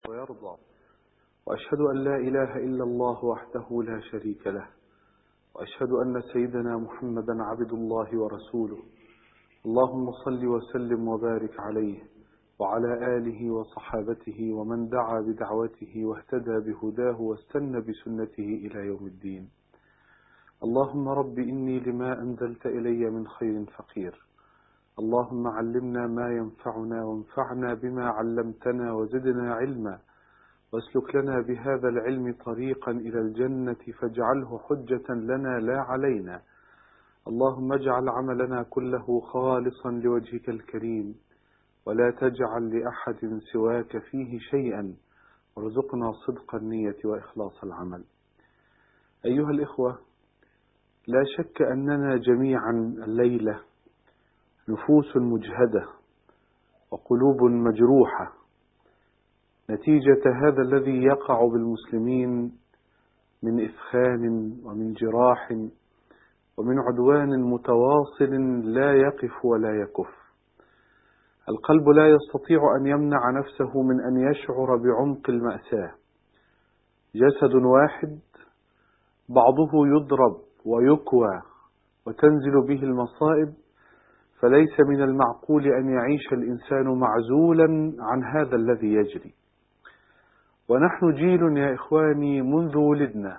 ويرضى، وأشهد أن لا إله إلا الله وحده لا شريك له، وأشهد أن سيدنا محمدا عبد الله ورسوله. اللهم صل وسلم وبارك عليه وعلى آله وصحابته ومن دعا بدعوته واهتدى بهداه واستنى بسنته إلى يوم الدين. اللهم رب إني لما أنزلت إلي من خير فقير. اللهم علمنا ما ينفعنا وانفعنا بما علمتنا وزدنا علما، واسلك لنا بهذا العلم طريقا إلى الجنة فاجعله حجة لنا لا علينا. اللهم اجعل عملنا كله خالصا لوجهك الكريم، ولا تجعل لأحد سواك فيه شيئا، وارزقنا صدق النية وإخلاص العمل. أيها الإخوة، لا شك أننا جميعا الليلة نفوس مجهدة وقلوب مجروحة نتيجة هذا الذي يقع بالمسلمين من إفخان ومن جراح ومن عدوان متواصل لا يقف ولا يكف. القلب لا يستطيع أن يمنع نفسه من أن يشعر بعمق المأساة. جسد واحد بعضه يضرب ويكوى وتنزل به المصائب، فليس من المعقول أن يعيش الإنسان معزولا عن هذا الذي يجري. ونحن جيل يا إخواني منذ ولدنا،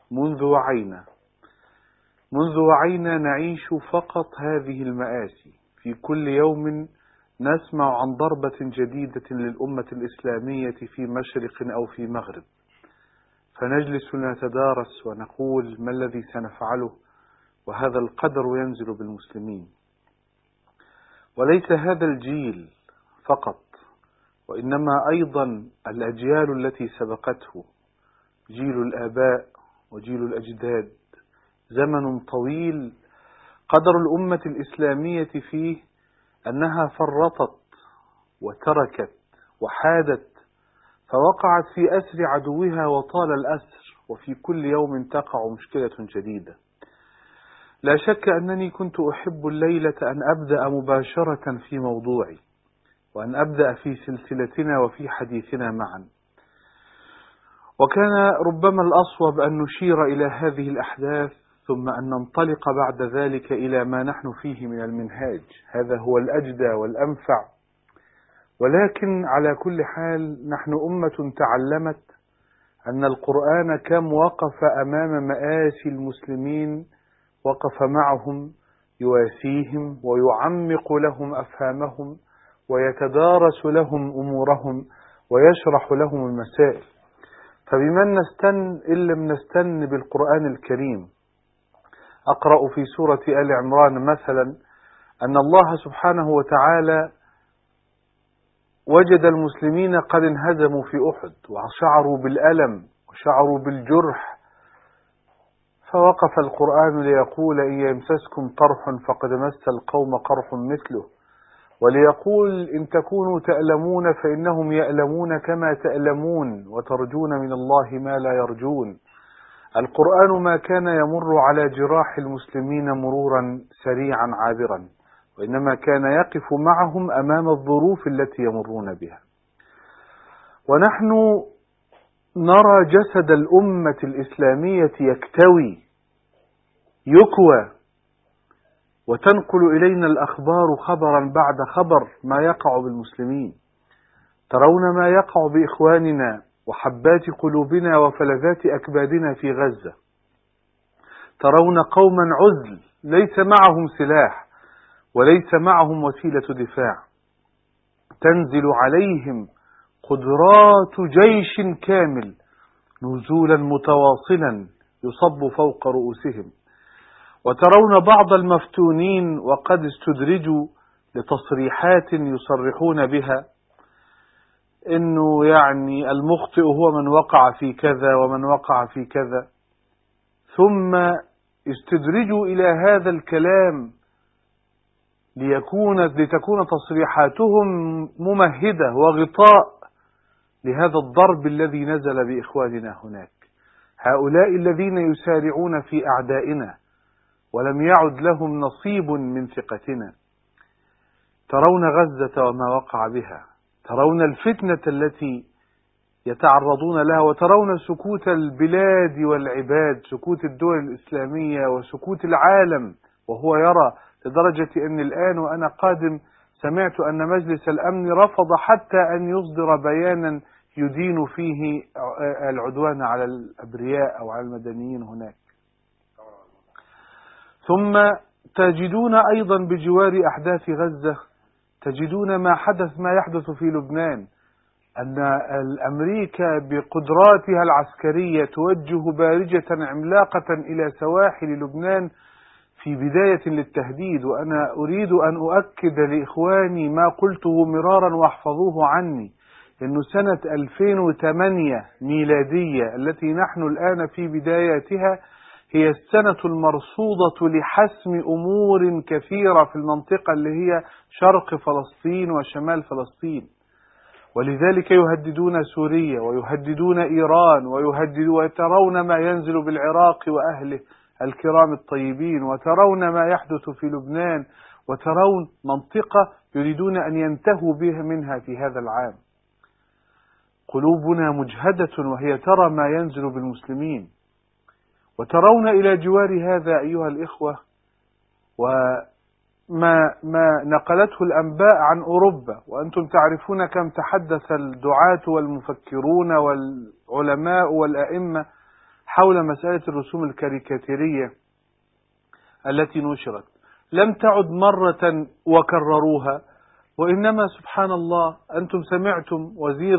منذ وعينا نعيش فقط هذه المآسي. في كل يوم نسمع عن ضربة جديدة للأمة الإسلامية في مشرق أو في مغرب، فنجلس نتدارس ونقول ما الذي سنفعله، وهذا القدر ينزل بالمسلمين. وليس هذا الجيل فقط، وإنما أيضا الأجيال التي سبقته، جيل الآباء وجيل الأجداد. زمن طويل قدر الأمة الإسلامية فيه أنها فرطت وتركت وحادت، فوقعت في أسر عدوها وطال الأسر، وفي كل يوم تقع مشكلة جديدة. لا شك أنني كنت أحب الليلة أن أبدأ مباشرة في موضوعي، وأن أبدأ في سلسلتنا وفي حديثنا معا. وكان ربما الأصوب أن نشير إلى هذه الأحداث ثم أن ننطلق بعد ذلك إلى ما نحن فيه من المنهاج. هذا هو الأجدى والأنفع. ولكن على كل حال نحن أمة تعلمت أن القرآن كم وقف أمام مآسي المسلمين، وقف معهم يواسيهم ويعمق لهم أفهامهم ويتدارس لهم أمورهم ويشرح لهم المسائل. فبمن نستن إن لم نستن بالقرآن الكريم؟ أقرأ في سورة آل عمران مثلا أن الله سبحانه وتعالى وجد المسلمين قد انهزموا في أحد وشعروا بالألم وشعروا بالجرح، فوقف القرآن ليقول إن يمسسكم قرح فقد مس القوم قرح مثله، وليقول إن تكونوا تألمون فإنهم يألمون كما تألمون وترجون من الله ما لا يرجون. القرآن ما كان يمر على جراح المسلمين مرورا سريعا عابرا، وإنما كان يقف معهم أمام الظروف التي يمرون بها. ونحن نرى جسد الأمة الإسلامية يكوى، وتنقل إلينا الأخبار خبرا بعد خبر ما يقع بالمسلمين. ترون ما يقع بإخواننا وحبات قلوبنا وفلذات أكبادنا في غزة. ترون قوما عزل ليس معهم سلاح وليس معهم وسيلة دفاع، تنزل عليهم قدرات جيش كامل نزولا متواصلا يصب فوق رؤوسهم. وترون بعض المفتونين وقد استدرجوا لتصريحات يصرحون بها إنه يعني المخطئ هو من وقع في كذا ومن وقع في كذا، ثم استدرجوا إلى هذا الكلام لتكون تصريحاتهم ممهدة وغطاء لهذا الضرب الذي نزل بإخواننا هناك. هؤلاء الذين يسارعون في أعدائنا ولم يعد لهم نصيب من ثقتنا. ترون غزة وما وقع بها، ترون الفتنة التي يتعرضون لها، وترون سكوت البلاد والعباد، سكوت الدول الإسلامية وسكوت العالم وهو يرى، لدرجة أن الآن وأنا قادم سمعت أن مجلس الأمن رفض حتى أن يصدر بيانا يدين فيه العدوان على الأبرياء أو على المدنيين هناك. ثم تجدون أيضا بجوار أحداث غزة، تجدون ما يحدث في لبنان، أن أمريكا بقدراتها العسكرية توجه بارجة عملاقة إلى سواحل لبنان في بداية للتهديد. وأنا أريد أن أؤكد لإخواني ما قلته مرارا واحفظوه عني، إنه سنة 2008 ميلادية التي نحن الآن في بداياتها هي السنة المرصودة لحسم أمور كثيرة في المنطقة اللي هي شرق فلسطين وشمال فلسطين. ولذلك يهددون سوريا ويهددون إيران وترون ما ينزل بالعراق وأهله الكرام الطيبين، وترون ما يحدث في لبنان، وترون منطقة يريدون أن ينتهوا بها منها في هذا العام. قلوبنا مجهدة وهي ترى ما ينزل بالمسلمين، وترون إلى جوار هذا أيها الإخوة ما نقلته الأنباء عن أوروبا، وأنتم تعرفون كم تحدث الدعاة والمفكرون والعلماء والأئمة حول مسألة الرسوم الكاريكاتيرية التي نشرت. لم تعد مرة وكرروها، وإنما سبحان الله أنتم سمعتم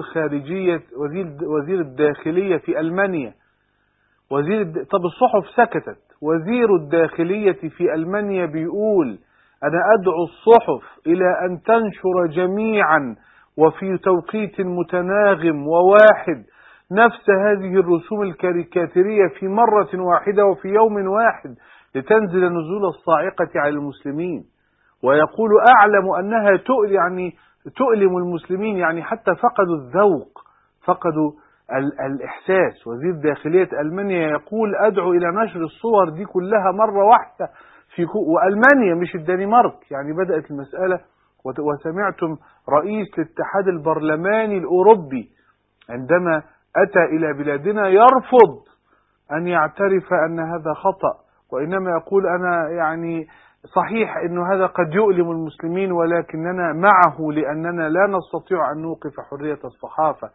وزير الداخلية في ألمانيا، طب الصحف سكتت، وزير الداخلية في ألمانيا بيقول أنا أدعو الصحف إلى أن تنشر جميعا وفي توقيت متناغم وواحد نفس هذه الرسوم الكاريكاتيرية في مرة واحدة وفي يوم واحد لتنزل نزول الصاعقة على المسلمين. ويقول أعلم أنها تؤلم المسلمين، يعني حتى فقدوا الذوق، فقدوا الإحساس. وزير داخلية ألمانيا يقول أدعو إلى نشر الصور دي كلها مرة واحدة وألمانيا مش الدنمارك. يعني بدأت المسألة. وسمعتم رئيس الاتحاد البرلماني الأوروبي عندما أتى إلى بلادنا يرفض أن يعترف أن هذا خطأ، وإنما يقول أنا يعني صحيح أنه هذا قد يؤلم المسلمين ولكننا معه لأننا لا نستطيع أن نوقف حرية الصحافة.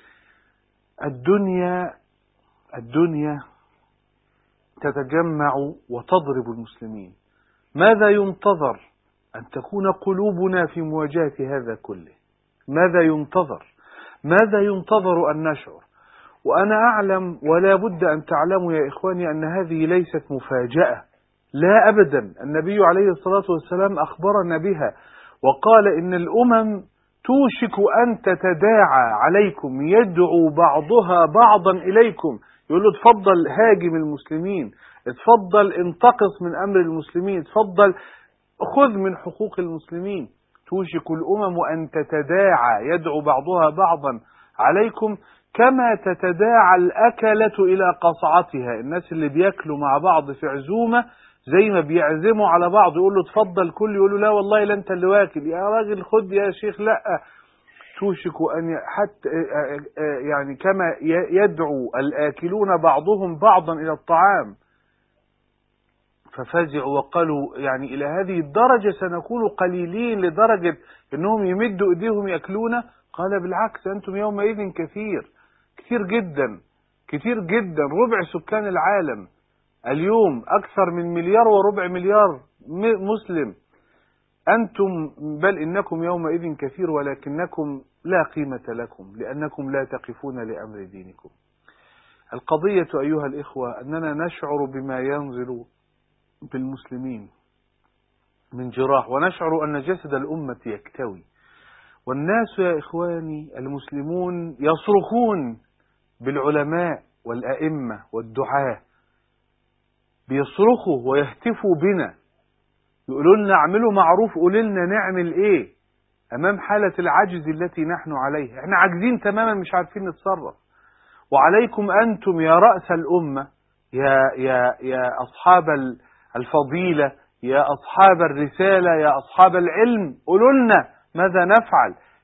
الدنيا تتجمع وتضرب المسلمين. ماذا ينتظر؟ أن تكون قلوبنا في مواجهة هذا كله. ماذا ينتظر أن نشعر؟ وأنا أعلم ولا بد أن تعلموا يا إخواني أن هذه ليست مفاجأة، لا أبدا. النبي عليه الصلاة والسلام أخبرنا بها وقال إن الأمم توشك أن تتداعى عليكم، يدعو بعضها بعضا إليكم. يقول له اتفضل هاجم المسلمين، اتفضل انتقص من أمر المسلمين، اتفضل خذ من حقوق المسلمين. توشك الأمم أن تتداعى، يدعو بعضها بعضا عليكم كما تتداعى الأكلة إلى قصعتها. الناس اللي بيأكلوا مع بعض في عزومة زي ما بيعزموا على بعض، يقول له اتفضل كل، يقول له لا والله لا انت اللي واكل، يا راجل خد يا شيخ لا. توشك أن حتى يعني كما يدعو الآكلون بعضهم بعضا إلى الطعام. ففزعوا وقالوا يعني إلى هذه الدرجة سنكون قليلين لدرجة أنهم يمدوا إيديهم يأكلون؟ قال بالعكس، أنتم يومئذ كثير جدا، ربع سكان العالم اليوم، أكثر من 1.25 مليار مسلم. أنتم بل إنكم يومئذ كثير ولكنكم لا قيمة لكم لأنكم لا تقفون لأمر دينكم. القضية أيها الإخوة أننا نشعر بما ينزل بالمسلمين من جراح، ونشعر أن جسد الأمة يكتوي، والناس يا إخواني المسلمون يصرخون بالعلماء والأئمة والدعاة، بيصرخوا ويهتفوا بنا، يقولوا لنا اعملوا معروف، قولوا لنا نعمل ايه امام حالة العجز التي نحن عليها. احنا عاجزين تماما، مش عارفين نتصرف. وعليكم انتم يا رأس الامة، يا اصحاب الفضيلة، يا اصحاب الرسالة، يا اصحاب العلم، قولوا لنا ماذا نفعل.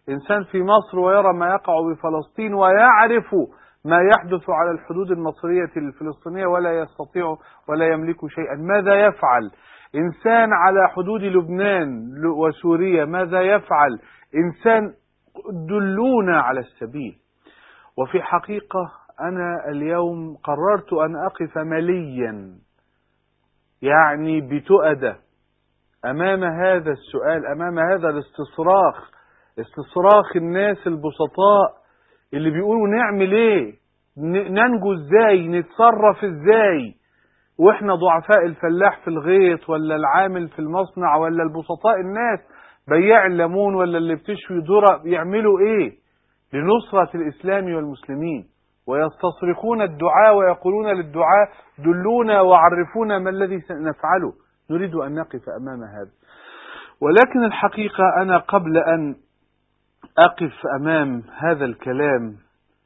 إنسان في مصر ويرى ما يقع بفلسطين ويعرف ما يحدث على الحدود المصرية الفلسطينية ولا يستطيع ولا يملك شيئا، ماذا يفعل؟ إنسان على حدود لبنان وسوريا ماذا يفعل؟ إنسان، دلونا على السبيل. وفي حقيقة أنا اليوم قررت أن أقف مليا، يعني بتؤدة، أمام هذا السؤال، أمام هذا استصراخ الناس البسطاء اللي بيقولوا نعمل ايه، ننجو ازاي، نتصرف ازاي، واحنا ضعفاء الفلاح في الغيط ولا العامل في المصنع ولا البسطاء الناس بياع الليمون ولا اللي بتشوي ذرة يعملوا ايه لنصرة الإسلام والمسلمين؟ ويستصرخون الدعاء ويقولون للدعاء دلونا وعرفونا ما الذي سنفعله. نريد أن نقف أمام هذا. ولكن الحقيقة أنا قبل أن أقف أمام هذا الكلام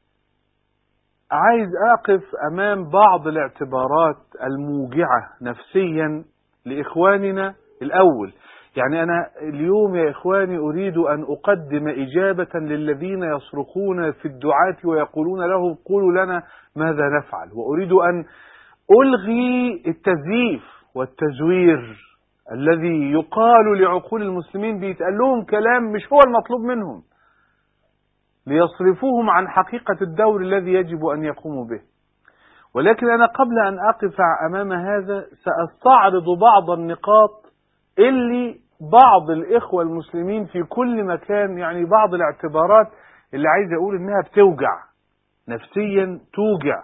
عايز أقف أمام بعض الاعتبارات الموجعة نفسيا لإخواننا الأول. يعني أنا اليوم يا إخواني أريد أن أقدم إجابة للذين يصرخون في الدعاة ويقولون له قولوا لنا ماذا نفعل، وأريد أن ألغي التزييف والتزوير الذي يقال لعقول المسلمين، بيتقال لهم كلام مش هو المطلوب منهم ليصرفوهم عن حقيقة الدور الذي يجب أن يقوموا به. ولكن أنا قبل أن أقف أمام هذا سأستعرض بعض النقاط اللي بعض الإخوة المسلمين في كل مكان، يعني بعض الاعتبارات اللي عايز أقول إنها بتوجع نفسيا، توجع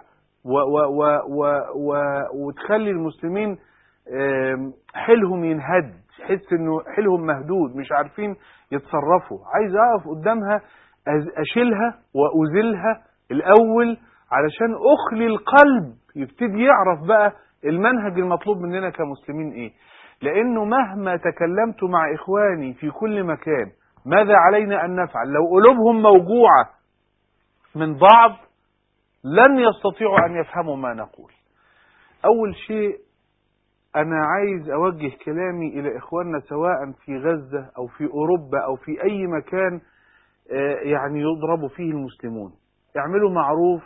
وتخلي المسلمين حيلهم ينهد، يحس إنه حيلهم مهدود، مش عارفين يتصرفوا. عايز أقف قدامها أشيلها وأزلها الأول علشان أخلي القلب يبتدي يعرف بقى المنهج المطلوب مننا كمسلمين إيه. لأنه مهما تكلمت مع إخواني في كل مكان ماذا علينا أن نفعل، لو قلوبهم موجوعة من بعض لن يستطيعوا أن يفهموا ما نقول. أول شيء أنا عايز أوجه كلامي إلى إخواننا سواء في غزة أو في أوروبا أو في أي مكان يعني يضرب فيه المسلمون. اعملوا معروف،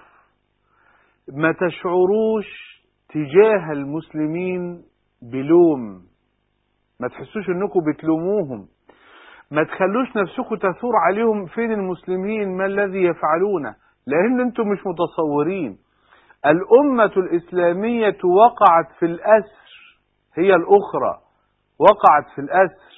ما تشعروش تجاه المسلمين بلوم، ما تحسوش انكم بتلوموهم، ما تخلوش نفسكم تثور عليهم فين المسلمين ما الذي يفعلونه، لان انتم مش متصورين. الأمة الإسلامية وقعت في الأسر، هي الأخرى وقعت في الأسر.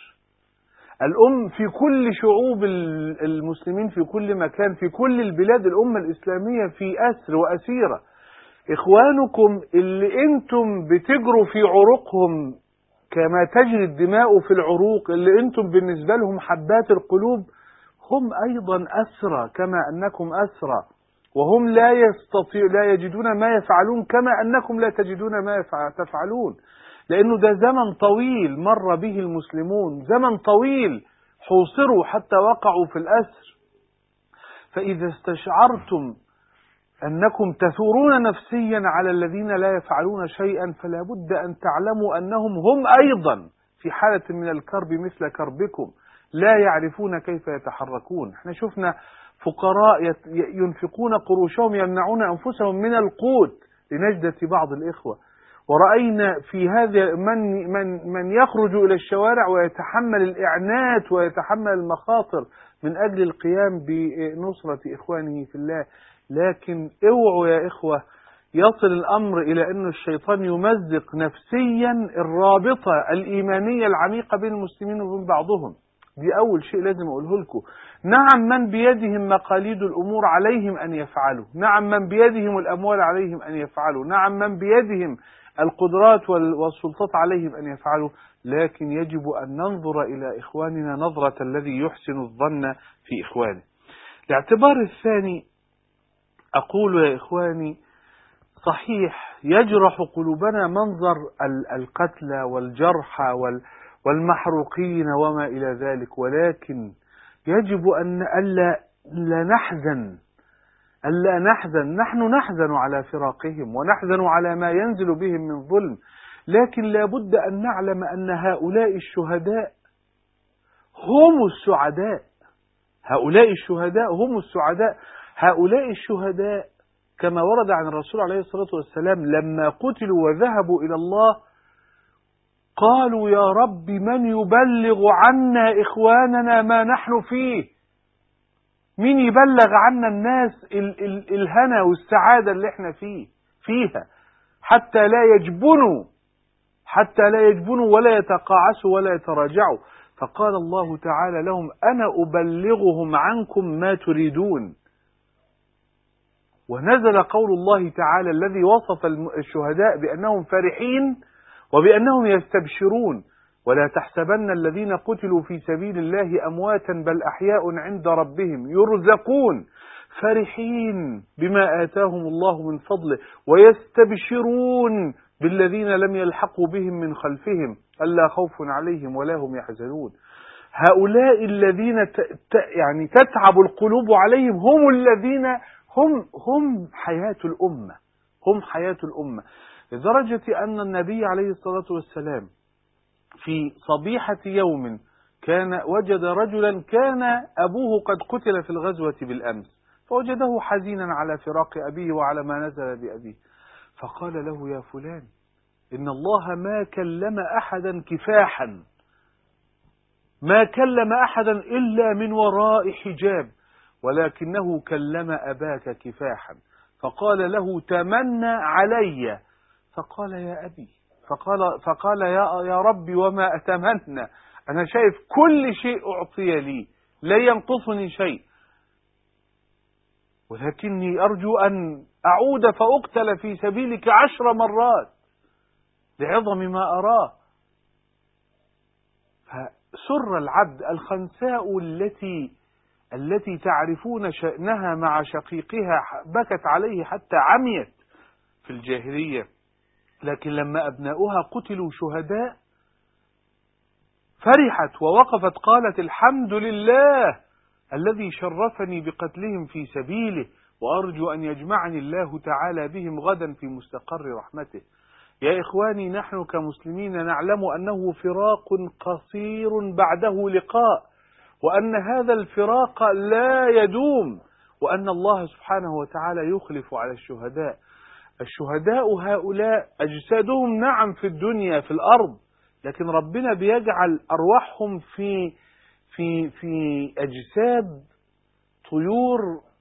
في كل شعوب المسلمين في كل مكان في كل البلاد الأمة الإسلامية في أسر وأسيرة. إخوانكم اللي أنتم بتجروا في عروقهم كما تجري الدماء في العروق، اللي أنتم بالنسبة لهم حبات القلوب، هم أيضا أسرى كما أنكم أسرى، وهم لا يجدون ما يفعلون كما أنكم لا تجدون ما تفعلون. لأنه ده زمن طويل مر به المسلمون، زمن طويل حوصروا حتى وقعوا في الأسر. فإذا استشعرتم أنكم تثورون نفسيا على الذين لا يفعلون شيئا فلا بد أن تعلموا أنهم هم أيضا في حالة من الكرب مثل كربكم، لا يعرفون كيف يتحركون. احنا شفنا فقراء ينفقون قروشهم يمنعون أنفسهم من القوت لنجدة بعض الإخوة، ورأينا في هذا من يخرج إلى الشوارع ويتحمل الإعنات ويتحمل المخاطر من أجل القيام بنصرة إخوانه في الله. لكن اوعوا يا إخوة يصل الأمر إلى أن الشيطان يمزق نفسيا الرابطة الإيمانية العميقة بين المسلمين وبين بعضهم. دي أول شيء لازم أقوله لكم. نعم من بيدهم مقاليد الأمور عليهم أن يفعلوا، نعم من بيدهم الأموال عليهم أن يفعلوا، نعم من بيدهم القدرات والسلطات عليهم أن يفعلوا، لكن يجب أن ننظر إلى إخواننا نظرة الذي يحسن الظن في إخوانه. الاعتبار الثاني أقول يا إخواني صحيح يجرح قلوبنا منظر القتلى والجرحى والمحروقين وما إلى ذلك، ولكن يجب أن ألا نحزن. نحن نحزن على فراقهم ونحزن على ما ينزل بهم من ظلم، لكن لا بد أن نعلم أن هؤلاء الشهداء هم السعداء. هؤلاء الشهداء هم السعداء. هؤلاء الشهداء كما ورد عن الرسول عليه الصلاة والسلام لما قتلوا وذهبوا إلى الله قالوا يا رب من يبلغ عنا إخواننا ما نحن فيه؟ مين يبلغ عنا الناس الهنا والسعادة اللي احنا فيها حتى لا يجبنوا ولا يتقاعسوا ولا يتراجعوا. فقال الله تعالى لهم أنا أبلغهم عنكم ما تريدون. ونزل قول الله تعالى الذي وصف الشهداء بأنهم فرحين وبأنهم يستبشرون ولا تحسبن الذين قتلوا في سبيل الله أمواتا بل أحياء عند ربهم يرزقون فرحين بما آتاهم الله من فضله ويستبشرون بالذين لم يلحقوا بهم من خلفهم ألا خوف عليهم ولا هم يحزنون. هؤلاء الذين يعني تتعب القلوب عليهم هم الذين هم حياة الأمة، هم حياة الأمة، لدرجة أن النبي عليه الصلاة والسلام في صبيحة يوم وجد رجلا كان أبوه قد قتل في الغزوة بالأمس، فوجده حزينا على فراق أبيه وعلى ما نزل بأبيه، فقال له يا فلان إن الله ما كلم أحدا كفاحا، ما كلم أحدا إلا من وراء حجاب، ولكنه كلم أباك كفاحا، فقال له تمنى علي، فقال يا أبي، فقال يا ربي وما أتمنى، أنا شايف كل شيء أعطي لي لا ينقصني شيء، ولكني أرجو أن أعود فأقتل في سبيلك 10 مرات لعظم ما أراه. فسر العبد الخنساء التي تعرفون شأنها مع شقيقها بكت عليه حتى عميت في الجاهلية، لكن لما أبناؤها قتلوا شهداء فرحت ووقفت قالت الحمد لله الذي شرفني بقتلهم في سبيله وأرجو أن يجمعني الله تعالى بهم غدا في مستقر رحمته. يا إخواني نحن كمسلمين نعلم أنه فراق قصير بعده لقاء، وأن هذا الفراق لا يدوم، وأن الله سبحانه وتعالى يخلف على الشهداء. الشهداء هؤلاء أجسادهم نعم في الدنيا في الأرض، لكن ربنا بيجعل أرواحهم في أجساد طيور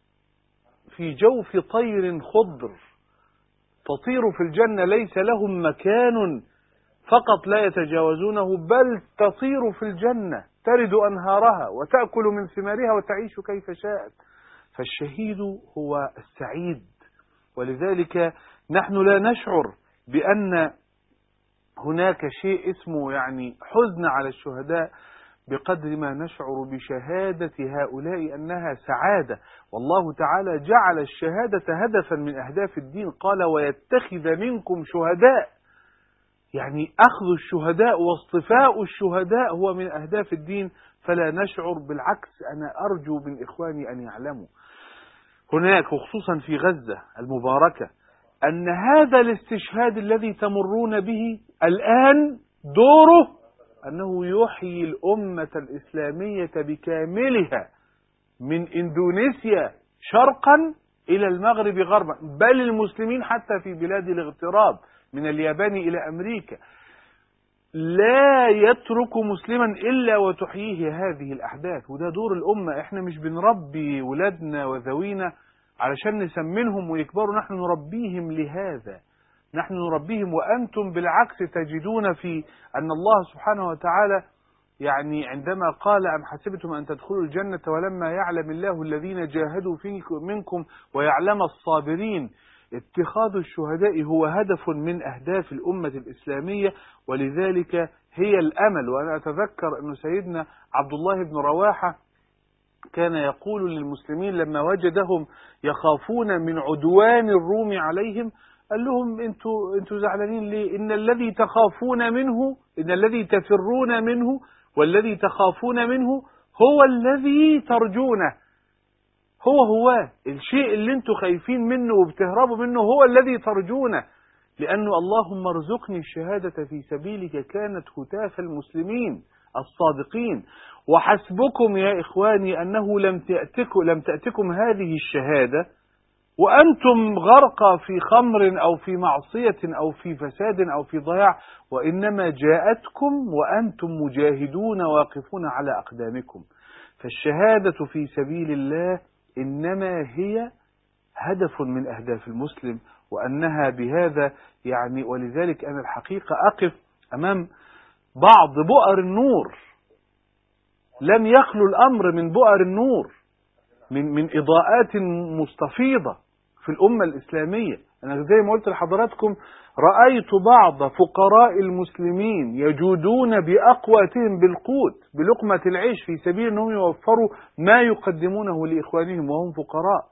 في جوف طير خضر تطير في الجنة، ليس لهم مكان فقط لا يتجاوزونه، بل تطير في الجنة ترد أنهارها وتأكل من ثمارها وتعيش كيف شاءت. فالشهيد هو السعيد، ولذلك نحن لا نشعر بأن هناك شيء اسمه يعني حزن على الشهداء بقدر ما نشعر بشهادة هؤلاء أنها سعادة. والله تعالى جعل الشهادة هدفا من أهداف الدين، قال ويتخذ منكم شهداء، يعني أخذ الشهداء واصطفاء الشهداء هو من أهداف الدين. فلا نشعر، بالعكس أنا أرجو من إخواني أن يعلموا هناك وخصوصا في غزة المباركة أن هذا الاستشهاد الذي تمرون به الآن دوره أنه يحيي الأمة الإسلامية بكاملها من إندونيسيا شرقا إلى المغرب غربا، بل المسلمين حتى في بلاد الاغتراب من اليابان إلى أمريكا، لا يترك مسلما إلا وتحييه هذه الأحداث. وده دور الأمة. إحنا مش بنربي ولادنا وذوينا علشان نسمنهم ويكبروا، نحن نربيهم لهذا، نحن نربيهم. وأنتم بالعكس تجدون في أن الله سبحانه وتعالى يعني عندما قال أم حسبتم أن تدخلوا الجنة ولما يعلم الله الذين جاهدوا منكم ويعلم الصابرين، اتخاذ الشهداء هو هدف من أهداف الأمة الإسلامية، ولذلك هي الأمل. وأنا أتذكر أن سيدنا عبد الله بن رواحة كان يقول للمسلمين لما وجدهم يخافون من عدوان الروم عليهم، قال لهم انتوا زعلانين ليه؟ إن الذي تخافون منه، إن الذي تفرون منه والذي تخافون منه هو الذي ترجونه، هو الشيء اللي انتوا خايفين منه وبتهربوا منه هو الذي ترجونه، لأنه اللهم ارزقني الشهادة في سبيلك كانت هتاف المسلمين الصادقين. وحسبكم يا إخواني أنه لم تأتكم هذه الشهادة وأنتم غرقى في خمر أو في معصية أو في فساد أو في ضياع، وإنما جاءتكم وأنتم مجاهدون واقفون على أقدامكم. فالشهادة في سبيل الله إنما هي هدف من أهداف المسلم، وأنها بهذا يعني، ولذلك أنا الحقيقة أقف أمام بعض بؤر النور، لم يخلو الأمر من بؤر النور، من إضاءات مستفيضة في الأمة الإسلامية. أنا زي ما قلت لحضراتكم رأيت بعض فقراء المسلمين يجودون بأقواتهم بالقوت بلقمة العيش في سبيل أنهم يوفروا ما يقدمونه لإخوانهم وهم فقراء.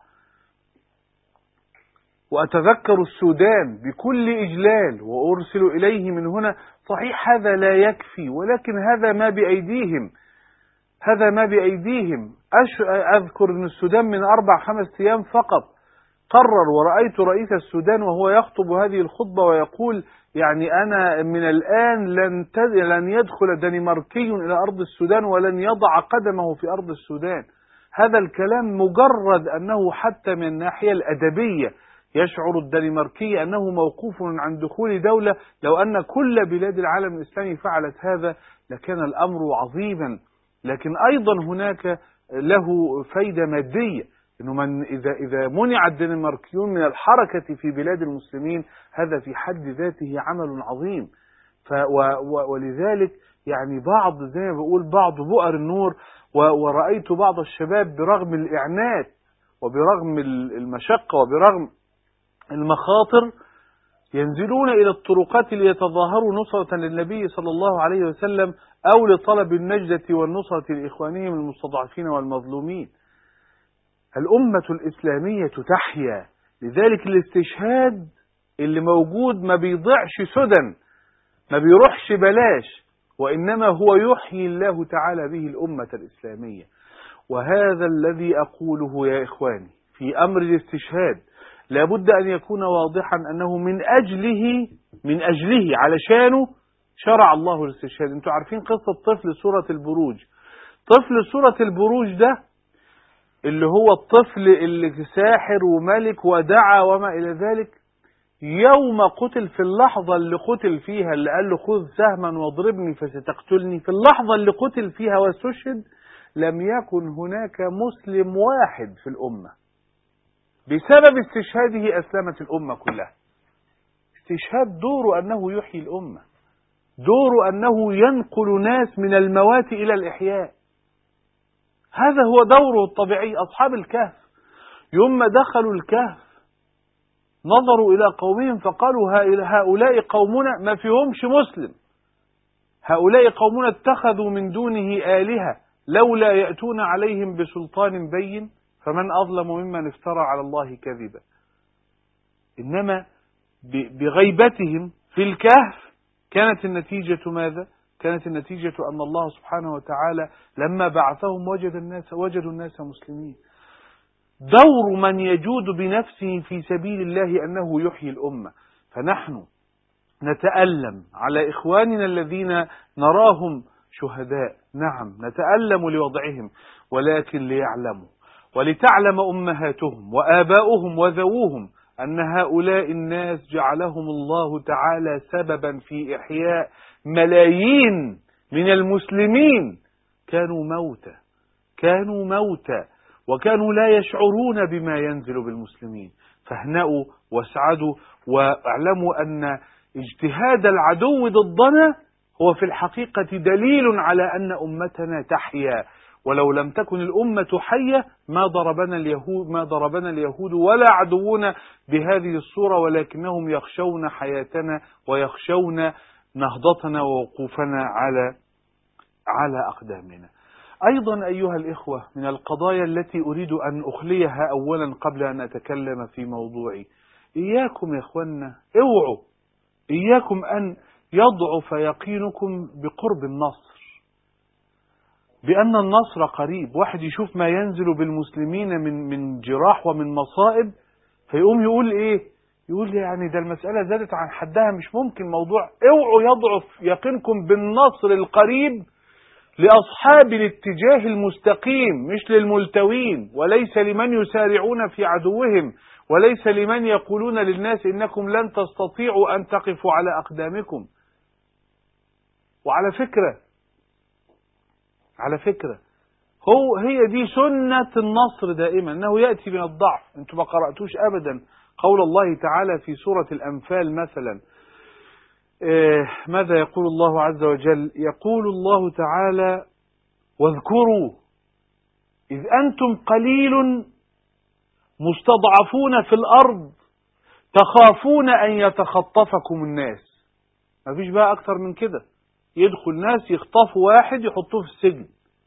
وأتذكر السودان بكل إجلال وأرسل إليه من هنا. صحيح هذا لا يكفي، ولكن هذا ما بأيديهم، هذا ما بأيديهم. أذكر أن السودان من 4-5 أيام فقط قرر، ورأيت رئيس السودان وهو يخطب هذه الخطبة ويقول يعني أنا من الآن لن يدخل دنماركي إلى أرض السودان ولن يضع قدمه في أرض السودان. هذا الكلام مجرد أنه حتى من الناحية الأدبية يشعر الدنماركي أنه موقوف عن دخول دولة. لو أن كل بلاد العالم الإسلامي فعلت هذا لكان الأمر عظيما. لكن أيضا هناك له فايدة مادية، إنه إذا منع الدنماركيون من الحركة في بلاد المسلمين هذا في حد ذاته عمل عظيم. ولذلك يعني بعض زي ما بقول بعض بؤر النور، ورأيت بعض الشباب برغم الإعنات وبرغم المشقة وبرغم المخاطر ينزلون إلى الطرقات ليتظاهروا نصرة للنبي صلى الله عليه وسلم أو لطلب النجدة والنصرة لإخوانهم المستضعفين والمظلومين. الأمة الإسلامية تحيا، لذلك الاستشهاد اللي موجود ما بيضيعش سدى، ما بيروحش بلاش، وإنما هو يحيي الله تعالى به الأمة الإسلامية. وهذا الذي أقوله يا إخواني في أمر الاستشهاد لابد أن يكون واضحا أنه من أجله علشانه شرع الله الاستشهاد. انتوا عارفين قصة طفل سورة البروج. طفل سورة البروج ده اللي هو الطفل اللي ساحر وملك ودعا وما إلى ذلك، يوم قتل في اللحظة اللي قتل فيها، اللي قال له خذ سهما واضربني فستقتلني، في اللحظة اللي قتل فيها واستشهد لم يكن هناك مسلم واحد في الأمة. بسبب استشهاده أسلمت الأمة كلها. استشهاد دوره أنه يحيي الأمة، دوره أنه ينقل ناس من الموات إلى الإحياء. هذا هو دوره الطبيعي. أصحاب الكهف يوم دخلوا الكهف نظروا إلى قومهم فقالوا هؤلاء قومنا ما فيهمش مسلم، هؤلاء قومنا اتخذوا من دونه آلهة لولا يأتون عليهم بسلطان بين فمن أظلم ممن افترى على الله كذبا. إنما بغيبتهم في الكهف كانت النتيجة ماذا؟ كانت النتيجة أن الله سبحانه وتعالى لما بعثهم وجدوا الناس مسلمين. دور من يجود بنفسه في سبيل الله أنه يحيي الأمة. فنحن نتألم على إخواننا الذين نراهم شهداء، نعم نتألم لوضعهم، ولكن ليعلموا ولتعلم أمهاتهم وآباؤهم وذووهم أن هؤلاء الناس جعلهم الله تعالى سببا في إحياء ملايين من المسلمين كانوا موتى وكانوا لا يشعرون بما ينزل بالمسلمين. فاهنأوا واسعدوا واعلموا أن اجتهاد العدو ضدنا هو في الحقيقة دليل على أن أمتنا تحيا. ولو لم تكن الأمة حية ما ضربنا اليهود ولا عدونا بهذه الصورة، ولكنهم يخشون حياتنا ويخشون نهضتنا ووقوفنا على أقدامنا. أيضا أيها الإخوة من القضايا التي أريد أن أخليها أولا قبل أن أتكلم في موضوعي، إياكم يا إخوانا اوعوا، إياكم أن يضعف يقينكم بقرب النصر، بأن النصر قريب. واحد يشوف ما ينزل بالمسلمين من جراح ومن مصائب فيقوم يقول إيه؟ يقول يعني ده المسألة زادت عن حدها، مش ممكن موضوع. اوعوا يضعف يقينكم بالنصر القريب لأصحاب الاتجاه المستقيم مش للملتوين، وليس لمن يسارعون في عدوهم، وليس لمن يقولون للناس إنكم لن تستطيعوا أن تقفوا على أقدامكم. وعلى فكرة هي دي سنة النصر دائما، أنه يأتي من الضعف. أنتم ما قرأتوش أبدا قول الله تعالى في سورة الأنفال مثلا. ماذا يقول الله عز وجل؟ يقول الله تعالى: واذكروا إذ أنتم قليل مستضعفون في الأرض تخافون أن يتخطفكم الناس. ما فيش بقى أكتر من كده، يدخل ناس يخطفوا واحد يحطوه في السجن.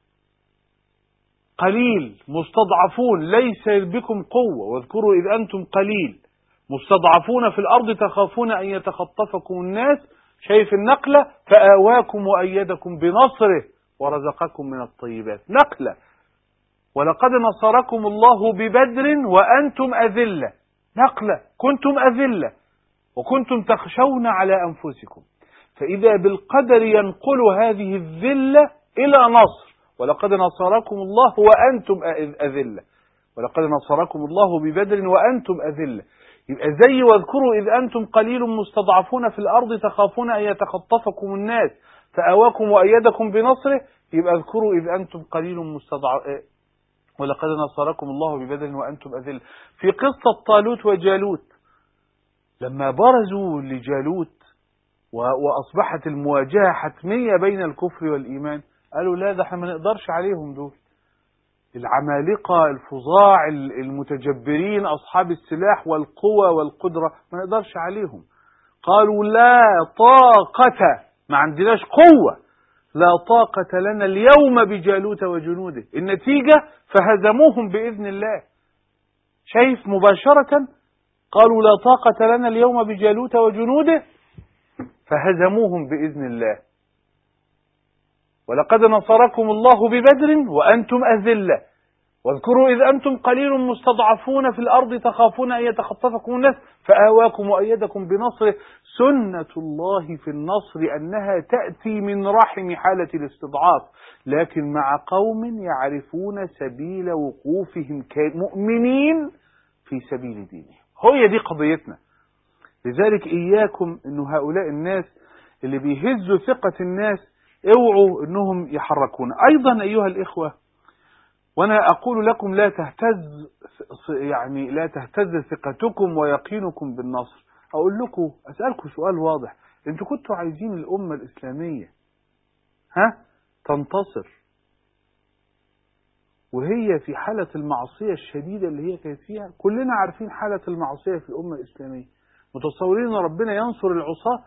قليل مستضعفون ليس بكم قوة. واذكروا إذ أنتم قليل مستضعفون في الأرض تخافون أن يتخطفكم الناس. شايف النقلة؟ فآواكم وأيدكم بنصره ورزقكم من الطيبات. نقلة. ولقد نصركم الله ببدر وأنتم أذلة. نقلة. كنتم أذلة وكنتم تخشون على أنفسكم، فإذا بالقدر ينقل هذه الذلة إلى نصر. ولقد نصركم الله وأنتم أذلة، ولقد نصركم الله ببدر وأنتم أذلة. يبقى زي واذكروا إذ أنتم قليل مستضعفون في الأرض تخافون أن يتخطفكم الناس فآواكم وأيدكم بنصره. يبقى اذكروا إذ أنتم قليل ولقد نصركم الله ببدر وأنتم أذلة. في قصة طالوت وجالوت لما برزوا لجالوت وأصبحت المواجهة حتمية بين الكفر والإيمان، قالوا لا، ده احنا ما نقدرش عليهم، دول العمالقة الفظاع المتجبرين أصحاب السلاح والقوة والقدرة، ما نقدرش عليهم. قالوا لا طاقة، ما عندناش قوة، لا طاقة لنا اليوم بجالوت وجنوده. النتيجة فهزموهم بإذن الله. شايف مباشرة قالوا لا طاقة لنا اليوم بجالوت وجنوده فهزموهم بإذن الله. ولقد نصركم الله ببدر وأنتم أذلة. واذكروا إذ أنتم قليل مستضعفون في الأرض تخافون أن يتخطفكم الناس فآواكم وأيدكم بنصره. سنة الله في النصر أنها تأتي من رحم حالة الاستضعاف، لكن مع قوم يعرفون سبيل وقوفهم كمؤمنين في سبيل دينهم. هي دي قضيتنا. لذلك إياكم أنه هؤلاء الناس اللي بيهزوا ثقة الناس اوعوا أنهم يحركون. أيضا أيها الإخوة، وأنا أقول لكم لا تهتز ثقتكم ويقينكم بالنصر. أقول لكم، أسألكم سؤال واضح: أنتوا كنتوا عايزين الأمة الإسلامية تنتصر وهي في حالة المعصية الشديدة اللي هي كانت فيها؟ كلنا عارفين حالة المعصية في الأمة الإسلامية. متصورين أن ربنا ينصر العصاة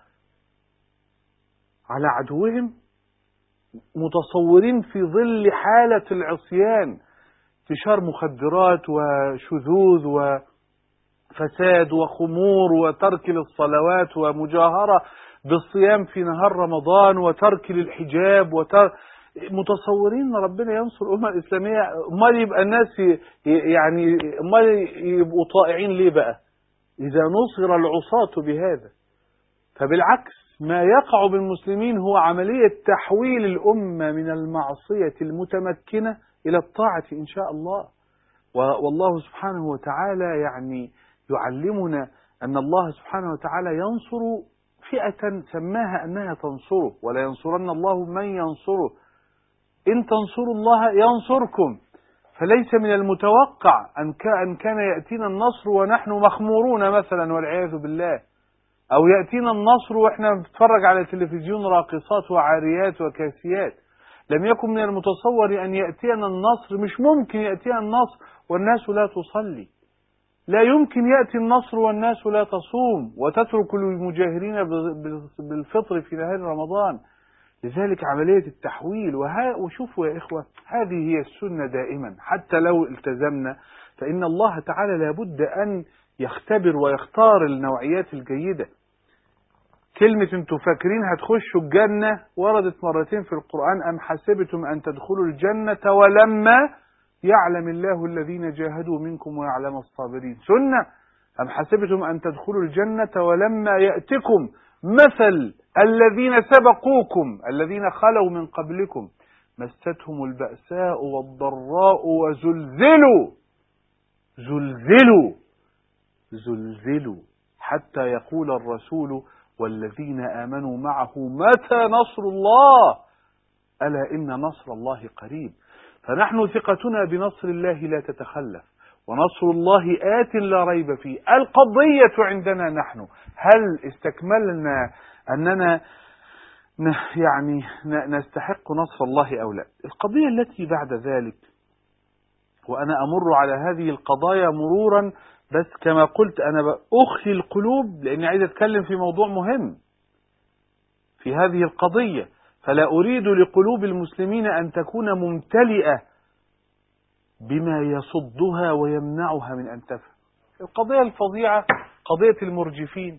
على عدوهم؟ متصورين في ظل حالة العصيان انتشار مخدرات وشذوذ وفساد وخمور وترك للصلوات ومجاهرة بالصيام في نهار رمضان وترك للحجاب متصورين ربنا ينصر الأمة الإسلامية؟ امال يبقى الناس امال يبقوا طائعين ليه بقى إذا نصر العصاة بهذا؟ فبالعكس، ما يقع بالمسلمين هو عملية تحويل الأمة من المعصية المتمكنة إلى الطاعة إن شاء الله. والله سبحانه وتعالى يعلمنا أن الله سبحانه وتعالى ينصر فئة سماها أنها تنصره، ولا ينصرن الله من ينصره. إن تنصروا الله ينصركم. فليس من المتوقع أن كان يأتينا النصر ونحن مخمورون مثلا والعياذ بالله، أو يأتينا النصر وإحنا نتفرج على التلفزيون راقصات وعاريات وكاسيات. لم يكن من المتصور أن يأتينا النصر، مش ممكن يأتينا النصر والناس لا تصلي، لا يمكن يأتي النصر والناس لا تصوم وتترك المجاهرين بالفطر في نهار رمضان. لذلك عملية التحويل وشوفوا يا إخوة، هذه هي السنة دائما. حتى لو التزمنا فإن الله تعالى لابد أن يختبر ويختار النوعيات الجيدة. كلمة انتوا فاكرين هتخشوا الجنة وردت مرتين في القرآن: أم حسبتم أن تدخلوا الجنة ولما يعلم الله الذين جاهدوا منكم ويعلم الصابرين. سنة. أم حسبتم أن تدخلوا الجنة ولما يأتكم مثل الذين سبقوكم الذين خلوا من قبلكم مستهم البأساء والضراء زلزلوا حتى يقول الرسول والذين آمنوا معه متى نصر الله ألا إن نصر الله قريب. فنحن ثقتنا بنصر الله لا تتخلف، ونصر الله آت لا ريب فيه. القضية عندنا نحن هل استكملنا أننا يعني نستحق نصر الله أو لا؟ القضية التي بعد ذلك، وأنا أمر على هذه القضايا مرورا بس كما قلت أنا أخلي القلوب لأني عايز أتكلم في موضوع مهم في هذه القضية، فلا أريد لقلوب المسلمين أن تكون ممتلئة بما يصدها ويمنعها من أن تفهم. القضية الفظيعة قضية المرجفين،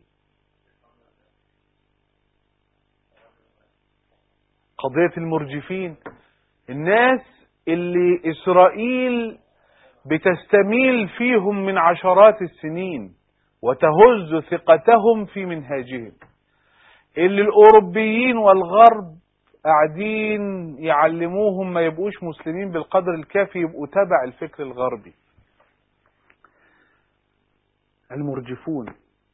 الناس اللي إسرائيل بتستميل فيهم من عشرات السنين وتهز ثقتهم في منهاجهم، اللي الأوروبيين والغرب قاعدين يعلموهم ما يبقوش مسلمين بالقدر الكافي، يبقوا تبع الفكر الغربي. المرجفون،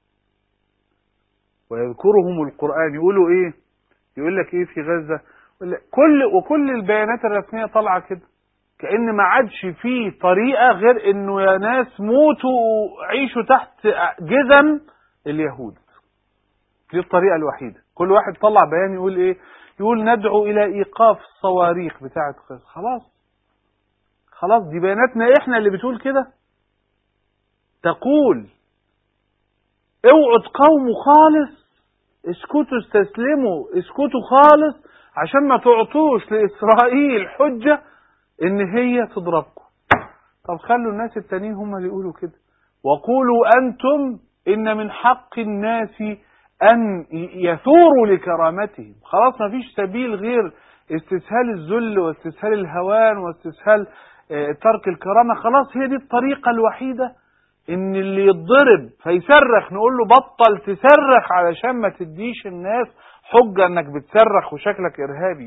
ويذكرهم القرآن يقولوا إيه؟ يقول لك إيه في غزة؟ كل البيانات الرسمية طالعة كده، كأن ما عادش فيه طريقة غير إنه يا ناس موتوا عيشوا تحت جزم اليهود. دي الطريقة الوحيدة. كل واحد طلع بيان يقول إيه؟ يقول ندعو إلى إيقاف الصواريخ بتاعت غزة. خلاص دي بياناتنا إحنا اللي بتقول كده. تقول اوعوا تقاوموا خالص، اسكتوا استسلموا، اسكتوا خالص عشان ما تعطوش لإسرائيل حجة إن هي تضربكم. طب خلوا الناس التانيين هم اللي يقولوا كده. وقولوا أنتم إن من حق الناس أن يثوروا لكرامتهم. خلاص ما فيش سبيل غير استسهال الذل واستسهال الهوان واستسهال ترك الكرامة. خلاص هي دي الطريقة الوحيدة إن اللي يتضرب فيصرخ نقول له بطل تصرخ علشان ما تديش الناس حجة إنك بتصرخ وشكلك إرهابي.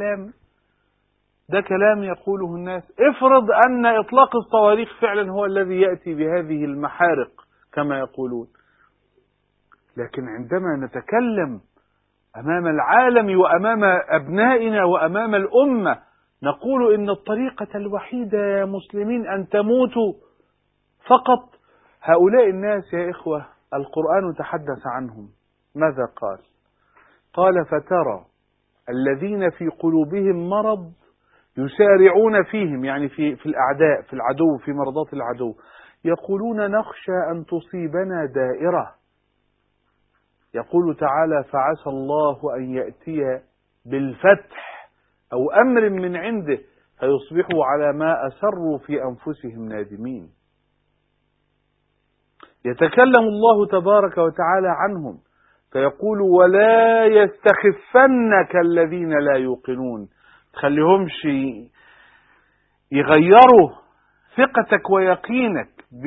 ده كلام يقوله الناس. افرض أن إطلاق الصواريخ فعلا هو الذي يأتي بهذه المحارق كما يقولون، لكن عندما نتكلم أمام العالم وأمام أبنائنا وأمام الأمة نقول إن الطريقة الوحيدة يا مسلمين أن تموتوا فقط. هؤلاء الناس يا إخوة القرآن تحدث عنهم. ماذا قال؟ قال فترى الذين في قلوبهم مرض يسارعون فيهم، يعني في الأعداء، في العدو، في مرضات العدو، يقولون نخشى أن تصيبنا دائرة. يقول تعالى فعسى الله أن يأتي بالفتح أو أمر من عنده فيصبحوا على ما أسروا في أنفسهم نادمين. يتكلم الله تبارك وتعالى عنهم فيقول ولا يستخفنك الذين لا يوقنون. تخليهمش يغيروا ثقتك ويقينك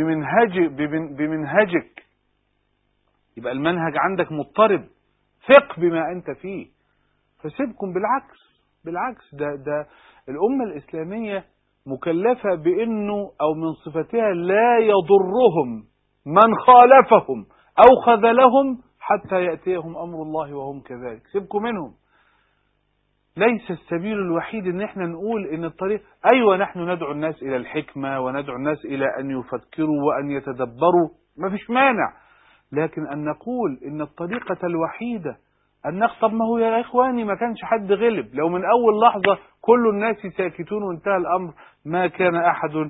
بمنهجك. يبقى المنهج عندك مضطرب، ثق بما أنت فيه. فسيبكم بالعكس ده الأمة الإسلامية مكلفة بأنه أو من صفتها لا يضرهم من خالفهم أو خذلهم حتى يأتيهم أمر الله وهم كذلك. سيبكم منهم. ليس السبيل الوحيد ان احنا نقول ان الطريق، ايوه نحن ندعو الناس الى الحكمة وندعو الناس الى ان يفكروا وان يتدبروا، ما فيش مانع، لكن ان نقول ان الطريقة الوحيدة ان طب ما هو يا اخواني ما كانش حد غلب. لو من اول لحظة كل الناس ساكتون وانتهى الامر ما كان احد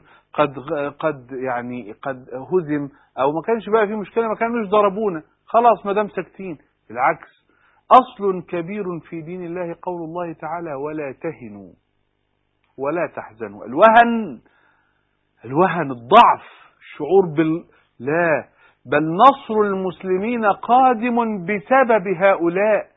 قد هزم او ما كانش بقى في مشكلة، ما كانوش ضربونا. خلاص ما دام ساكتين. بالعكس أصل كبير في دين الله قول الله تعالى ولا تهنوا ولا تحزنوا. الوهن الضعف، الشعور لا، بل نصر المسلمين قادم بسبب هؤلاء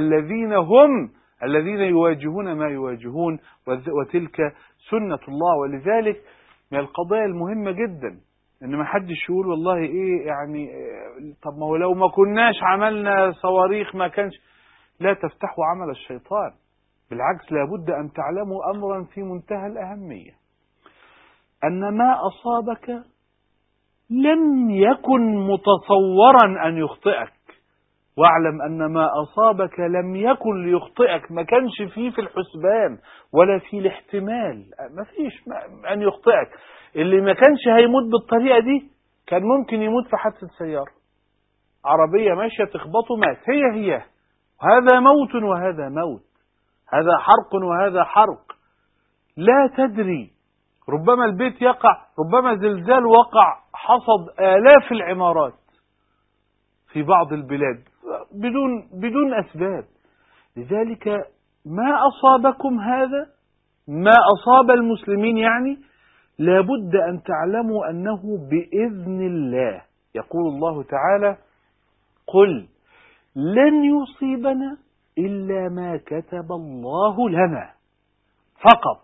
الذين يواجهون ما يواجهون، وتلك سنة الله. ولذلك من القضايا المهمة جدا ان ما حدش يقول والله ايه يعني طب ما هو لو ما كناش عملنا صواريخ ما كانش. لا تفتحوا عمل الشيطان. بالعكس، لابد أن تعلموا أمرا في منتهى الأهمية، أن ما أصابك لم يكن متصورا أن يخطئك. واعلم أن ما أصابك لم يكن ليخطئك، ما كانش فيه في الحسبان ولا في الاحتمال، ما فيش أن يخطئك. اللي ما كانش هيموت بالطريقة دي كان ممكن يموت في حادثة سيارة، عربية ماشية تخبطه مات، هي هذا موت وهذا موت، هذا حرق وهذا حرق. لا تدري، ربما البيت يقع، ربما زلزال وقع حصد آلاف العمارات في بعض البلاد بدون أسباب. لذلك ما أصابكم هذا، ما أصاب المسلمين يعني، لابد أن تعلموا أنه بإذن الله. يقول الله تعالى: قل لن يصيبنا إلا ما كتب الله لنا فقط.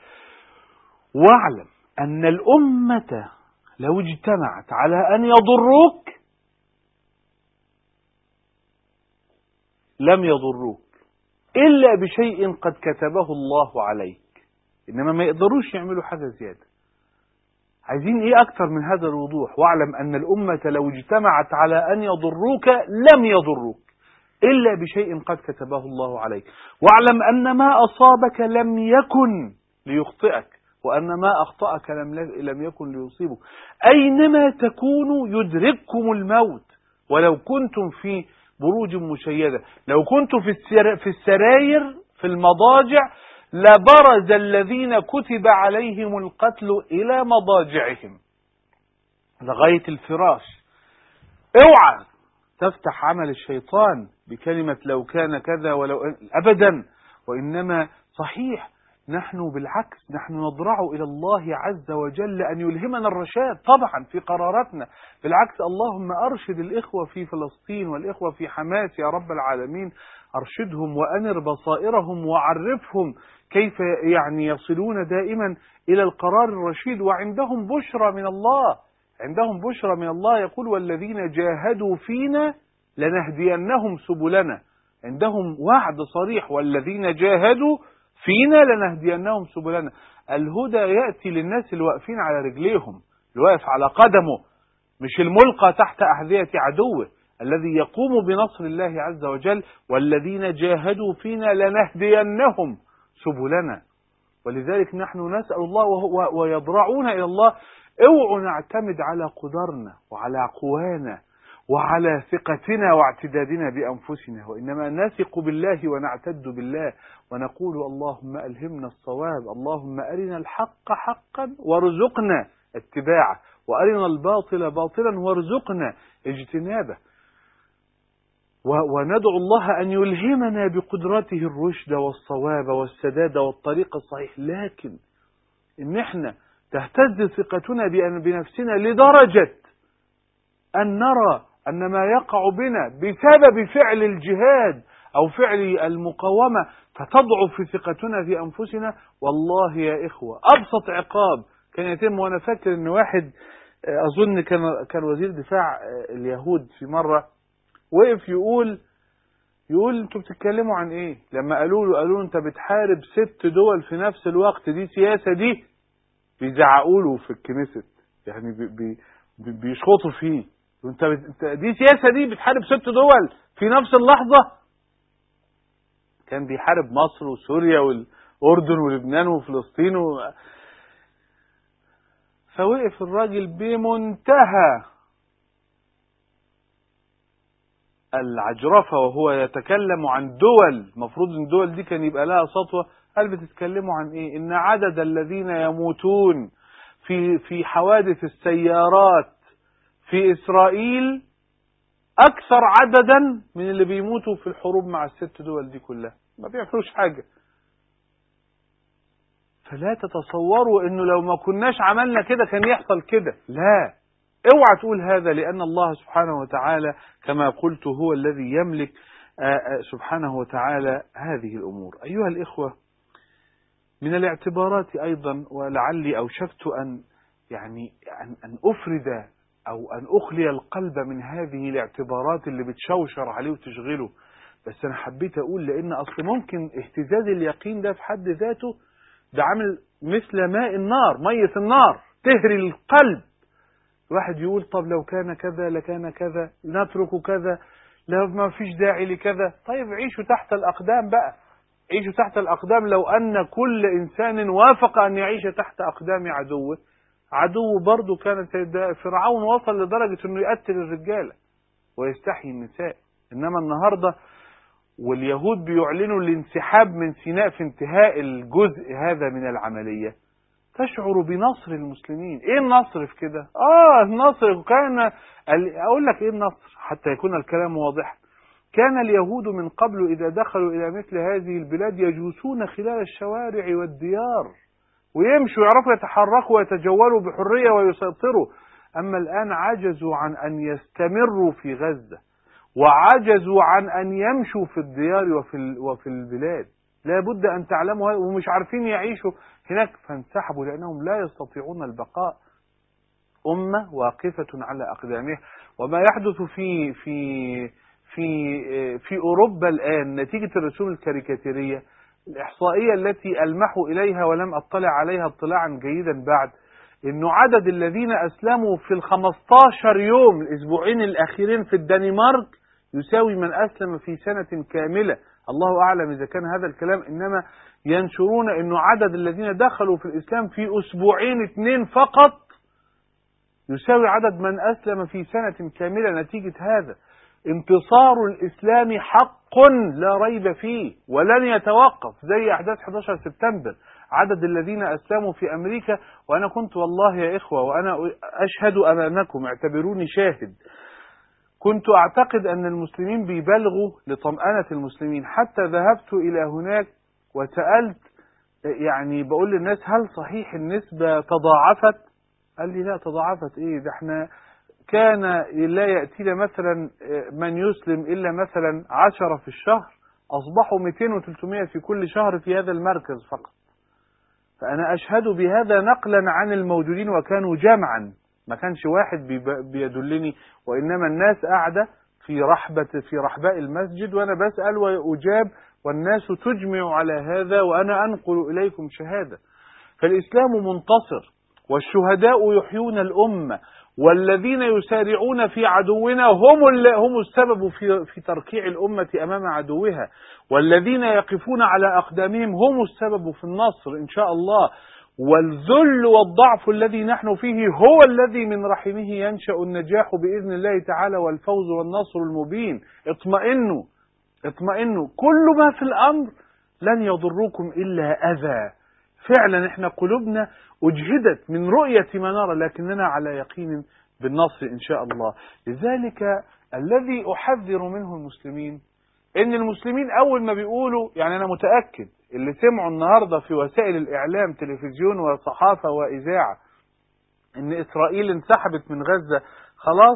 واعلم أن الأمة لو اجتمعت على أن يضروك لم يضروك إلا بشيء قد كتبه الله عليك، إنما ما يقدروش يعملوا حاجة زيادة. عايزين إيه أكتر من هذا الوضوح؟ واعلم أن الأمة لو اجتمعت على أن يضروك لم يضروك إلا بشيء قد كتبه الله عليك. واعلم أن ما أصابك لم يكن ليخطئك، وأن ما أخطأك لم يكن ليصيبك. أينما تكونوا يدرككم الموت ولو كنتم في بروج مشيدة، لو كنتم في السراير في المضاجع لبرز الذين كتب عليهم القتل إلى مضاجعهم، لغاية الفراش. اوعى تفتح عمل الشيطان بكلمة لو كان كذا ولو أبدا. وإنما صحيح نحن بالعكس، نحن نضرع إلى الله عز وجل أن يلهمنا الرشاد طبعا في قراراتنا. بالعكس، اللهم أرشد الإخوة في فلسطين والإخوة في حماس يا رب العالمين، أرشدهم وأنر بصائرهم وعرفهم كيف يعني يصلون دائما إلى القرار الرشيد. وعندهم بشرى من الله، عندهم بشرى من الله، يقول: والذين جاهدوا فينا لنهدينهم سبلنا. عندهم وعد صريح: والذين جاهدوا فينا لنهدينهم سبلنا. الهدى يأتي للناس اللي واقفين على رجليهم، اللي واقف على قدمه، مش الملقى تحت أحذية عدوه، الذي يقوم بنصر الله عز وجل. والذين جاهدوا فينا لنهدينهم سبلنا. ولذلك نحن نسأل الله ويضرعون إلى الله: اوعوا نعتمد على قدرنا وعلى قوانا وعلى ثقتنا واعتدادنا بأنفسنا، وإنما نثق بالله ونعتد بالله ونقول: اللهم ألهمنا الصواب، اللهم أرنا الحق حقا وارزقنا اتباعه، وأرنا الباطل باطلا وارزقنا اجتنابه. وندعو الله أن يلهمنا بقدرته الرشد والصواب والسداد والطريق الصحيح. لكن إن احنا تهتز ثقتنا بنفسنا لدرجة أن نرى أن ما يقع بنا بسبب فعل الجهاد أو فعل المقاومة فتضعف ثقتنا في أنفسنا، والله يا إخوة أبسط عقاب كان يتم. وأنا فاكر أن واحد أظن كان وزير دفاع اليهود في مرة وقف يقول انتوا بتتكلموا عن ايه؟ لما قالوا له انت بتحارب 6 دول في نفس الوقت، دي سياسة؟ دي بيزعقوا له في الكنيست، يعني بيشخطوا فيه. انت دي سياسة؟ دي بتحارب 6 دول في نفس اللحظة؟ كان بيحارب مصر وسوريا والأردن ولبنان وفلسطين فوقف الراجل بمنتهى العجرفة وهو يتكلم عن دول، مفروض ان الدول دي كان يبقى لها سطوة. قال: بتتكلموا عن ايه؟ ان عدد الذين يموتون في حوادث السيارات في إسرائيل أكثر عددا من اللي بيموتوا في الحروب مع ال6 دول دي كلها، ما بيعملوش حاجة. فلا تتصوروا انه لو ما كناش عملنا كده كان يحصل كده، لا، اوعى تقول هذا، لأن الله سبحانه وتعالى كما قلت هو الذي يملك سبحانه وتعالى هذه الأمور. أيها الإخوة، من الاعتبارات أيضا، ولعلي أوشكت أن أفرد أو أن أخلي القلب من هذه الاعتبارات اللي بتشوشر عليه وتشغله، بس أنا حبيت أقول لأن أصل ممكن اهتزاز اليقين ده في حد ذاته ده عامل مثل ماء النار، مية النار تهري القلب. واحد يقول طب لو كان كذا لكان كذا، نترك كذا، لو ما فيش داعي لكذا. طيب عيشوا تحت الأقدام بقى، عيشوا تحت الأقدام. لو أن كل إنسان وافق أن يعيش تحت أقدام عدوه، عدو برضه كان فرعون وصل لدرجة أنه يقتل الرجالة ويستحيي النساء. إنما النهاردة واليهود بيعلنوا الانسحاب من سيناء في انتهاء الجزء هذا من العملية، تشعر بنصر المسلمين. ايه النصر في كده؟ النصر كان اقول لك ايه النصر حتى يكون الكلام واضحا. كان اليهود من قبل اذا دخلوا الى مثل هذه البلاد يجوسون خلال الشوارع والديار ويمشوا، يعرفوا يتحركوا ويتجولوا بحرية ويسيطروا. اما الان عجزوا عن ان يستمروا في غزة، وعجزوا عن ان يمشوا في الديار وفي البلاد. لا بد أن تعلموا، ومش عارفين يعيشوا هناك، فانسحبوا لأنهم لا يستطيعون البقاء. أمة واقفة على أقدامها. وما يحدث في أوروبا الآن نتيجة الرسوم الكاريكاتيرية الإحصائية التي ألمح إليها ولم أطلع عليها اطلاعا جيدا بعد، إنه عدد الذين أسلموا في 15 يوم الأسبوعين الأخيرين في الدنمارك يساوي من أسلم في سنة كاملة. الله أعلم إذا كان هذا الكلام، إنما ينشرون أنه عدد الذين دخلوا في الإسلام في أسبوعين 2 فقط يساوي عدد من أسلم في سنة كاملة. نتيجة هذا انتصار الإسلام حق لا ريب فيه ولن يتوقف، زي أحداث 11 سبتمبر. عدد الذين أسلموا في أمريكا، وأنا كنت والله يا إخوة وأنا أشهد أمامكم، اعتبروني شاهد، كنت أعتقد أن المسلمين بيبلغوا لطمأنة المسلمين، حتى ذهبت إلى هناك وسألت، يعني بقول للناس هل صحيح النسبة تضاعفت؟ قال لي لا تضاعفت إيه، ده احنا كان لا يأتينا مثلا من يسلم إلا مثلا 10 في الشهر، أصبحوا 200 و300 في كل شهر في هذا المركز فقط. فأنا أشهد بهذا نقلا عن الموجودين، وكانوا جمعا، ما كانش واحد بيدلني، وإنما الناس قاعدة في رحباء المسجد، وأنا بسأل وأجاب، والناس تجمع على هذا، وأنا أنقل إليكم شهادة. فالإسلام منتصر، والشهداء يحيون الأمة، والذين يسارعون في عدونا هم السبب في تركيع الأمة أمام عدوها، والذين يقفون على أقدامهم هم السبب في النصر إن شاء الله. والذل والضعف الذي نحن فيه هو الذي من رحمه ينشأ النجاح بإذن الله تعالى والفوز والنصر المبين. اطمئنوا، كل ما في الأمر لن يضركم إلا أذى. فعلا احنا قلوبنا أجهدت من رؤية ما نرى، لكننا على يقين بالنصر إن شاء الله. لذلك الذي أحذر منه المسلمين، إن المسلمين أول ما بيقولوا، يعني أنا متأكد اللي سمعوا النهاردة في وسائل الإعلام تلفزيون وصحافة وإذاعة إن إسرائيل انسحبت من غزة خلاص،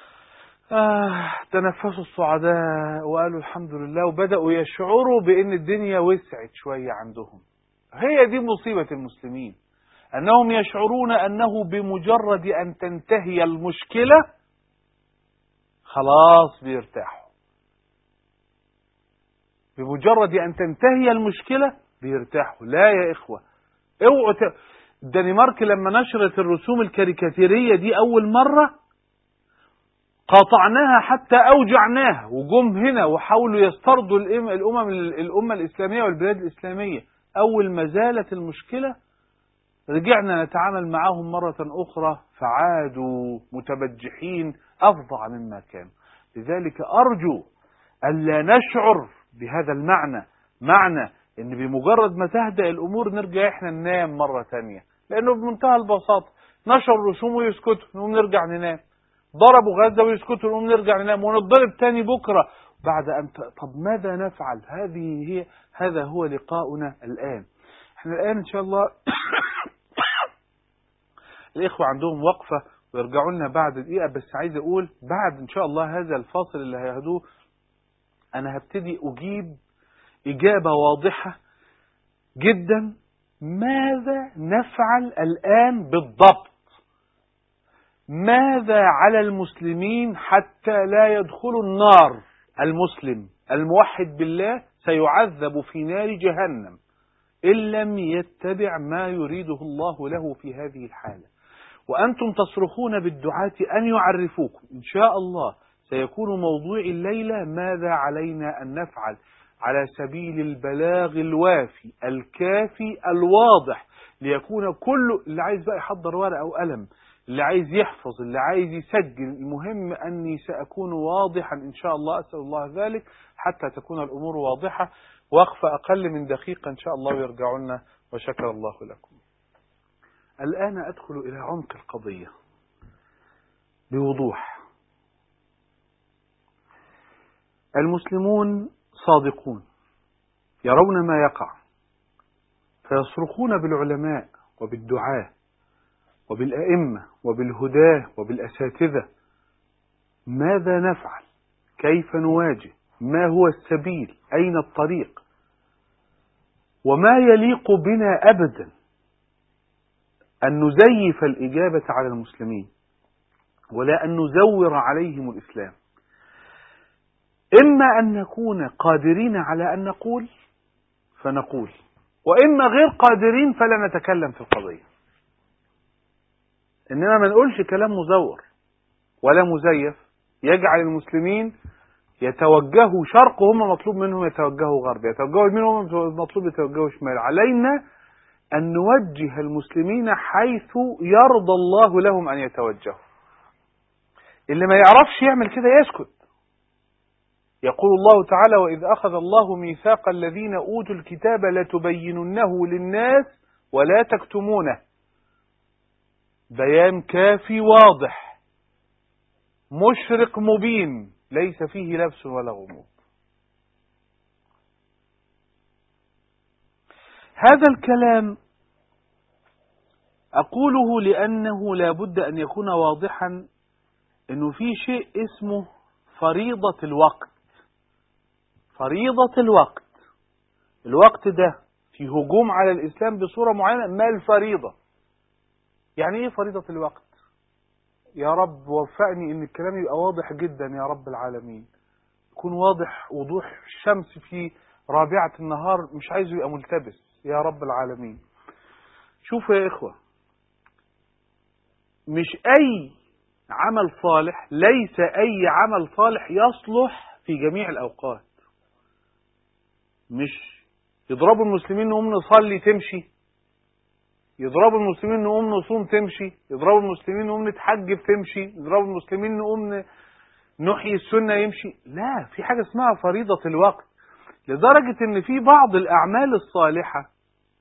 تنفسوا السعداء وقالوا الحمد لله، وبدأوا يشعروا بأن الدنيا وسعت شوية عندهم. هي دي مصيبة المسلمين، أنهم يشعرون أنه بمجرد أن تنتهي المشكلة خلاص بيرتاحوا. بمجرد أن تنتهي المشكلة بيرتاحوا. لا يا إخوة، اوعوا الدنمارك لما نشرت الرسوم الكاريكاتيرية دي أول مرة قاطعناها حتى أوجعناها، وجم هنا وحاولوا يسترضوا الأمة الإسلامية والبلاد الإسلامية. أول ما زالت المشكلة رجعنا نتعامل معهم مرة أخرى، فعادوا متبجحين أفظع مما كانوا. لذلك أرجو ألا نشعر بهذا المعنى، معنى إن بمجرد ما تهدأ الأمور نرجع إحنا ننام مرة تانية، لأنه بمنتهى البساطة نشر رسوم ويسكتوا نقوم نرجع ننام، ضربوا غزة ويسكتوا نقوم نرجع ننام، ونضرب تاني بكرة بعد أن طب ماذا نفعل؟ هذا هو لقاؤنا الآن. احنا الآن إن شاء الله الإخوة عندهم وقفة ويرجعوا لنا بعد دقيقة، بس عايز أقول بعد إن شاء الله هذا الفاصل اللي هيهدوه أنا هبتدي أجيب إجابة واضحة جدا. ماذا نفعل الآن بالضبط؟ ماذا على المسلمين حتى لا يدخلوا النار المسلم الموحد بالله سيعذب في نار جهنم إن لم يتبع ما يريده الله له في هذه الحالة. وأنتم تصرخون بالدعاة أن يعرفوكم. إن شاء الله سيكون موضوع الليلة ماذا علينا أن نفعل على سبيل البلاغ الوافي الكافي الواضح، ليكون كل اللي عايز بقى يحضر ورقة أو قلم، اللي عايز يحفظ، اللي عايز يسجل، المهم أني سأكون واضحا إن شاء الله. أسأل الله ذلك حتى تكون الأمور واضحة. وقفة أقل من دقيقة إن شاء الله ويرجع لنا، وشكر الله لكم. الآن أدخل إلى عمق القضية بوضوح. المسلمون صادقون، يرون ما يقع، فيصرخون بالعلماء وبالدعاة وبالأئمة وبالهداة وبالأساتذة: ماذا نفعل؟ كيف نواجه؟ ما هو السبيل؟ أين الطريق؟ وما يليق بنا أبدا أن نزيف الإجابة على المسلمين ولا أن نزور عليهم الإسلام. إما أن نكون قادرين على أن نقول فنقول، وإما غير قادرين فلا نتكلم في القضية. إنما ما نقولش كلام مزور ولا مزيف يجعل المسلمين يتوجهوا شرق وهم مطلوب منهم يتوجهوا غرب، يتوجهوا يمين وهم مطلوب يتوجهوا شمال. علينا أن نوجه المسلمين حيث يرضى الله لهم أن يتوجهوا. اللي ما يعرفش يعمل كده يسكت. يقول الله تعالى: وإذ أخذ الله ميثاق الذين أوتوا الكتاب لتبيننه للناس ولا تكتمونه. بيان كافي واضح مشرق مبين ليس فيه لبس ولا غموض. هذا الكلام أقوله لأنه لا بد أن يكون واضحا أنه في شيء اسمه فريضة الوقت. فريضة الوقت. الوقت ده في هجوم على الإسلام بصورة معينة. ما الفريضة؟ يعني إيه فريضة الوقت؟ يا رب وفقني إن الكلام يبقى واضح جدا يا رب العالمين، يكون واضح وضوح الشمس في رابعة النهار، مش عايزه يبقى ملتبس يا رب العالمين. شوفوا يا إخوة، مش أي عمل صالح، ليس أي عمل صالح يصلح في جميع الأوقات. مش يضربوا المسلمين نقوم نصلي تمشي، يضربوا المسلمين نقوم نصوم تمشي، يضربوا المسلمين نقوم نتحجب تمشي، يضربوا المسلمين نقوم نحيي السنة يمشي. لا، في حاجة اسمها فريضة الوقت. لدرجة ان في بعض الأعمال الصالحة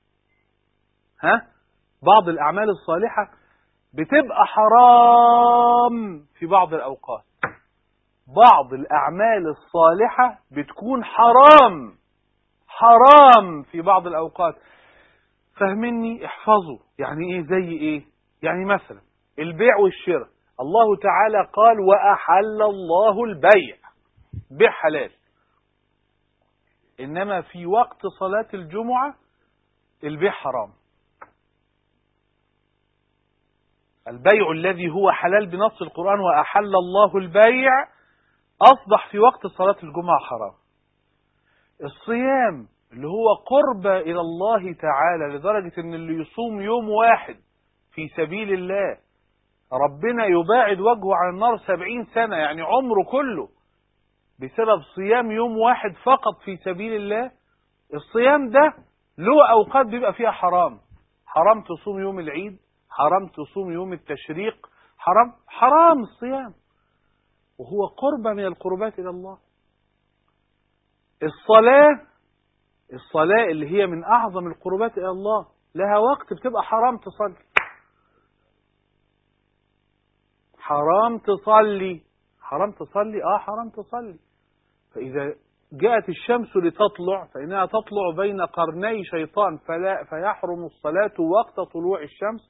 بعض الأعمال الصالحة بتبقى حرام في بعض الأوقات. بعض الأعمال الصالحة بتكون حرام في بعض الأوقات. فهمني، احفظوا. يعني ايه؟ زي ايه؟ يعني مثلا البيع والشراء. الله تعالى قال: وأحل الله البيع، بيع حلال. إنما في وقت صلاة الجمعة البيع حرام. البيع الذي هو حلال بنص القرآن وأحل الله البيع أصبح في وقت صلاة الجمعة حرام. الصيام اللي هو قرب إلى الله تعالى لدرجة أن اللي يصوم يوم واحد في سبيل الله ربنا يباعد وجهه عن النار 70 سنة، يعني عمره كله، بسبب صيام يوم واحد فقط في سبيل الله. الصيام ده له أوقات بيبقى فيها حرام. حرام تصوم يوم العيد، حرام تصوم يوم التشريق، حرام الصيام، وهو قربة من القربات إلى الله. الصلاة اللي هي من أعظم القربات إلى الله لها وقت بتبقى حرام تصلي. حرام تصلي. فإذا جاءت الشمس لتطلع فإنها تطلع بين قرني شيطان فيحرم الصلاة وقت طلوع الشمس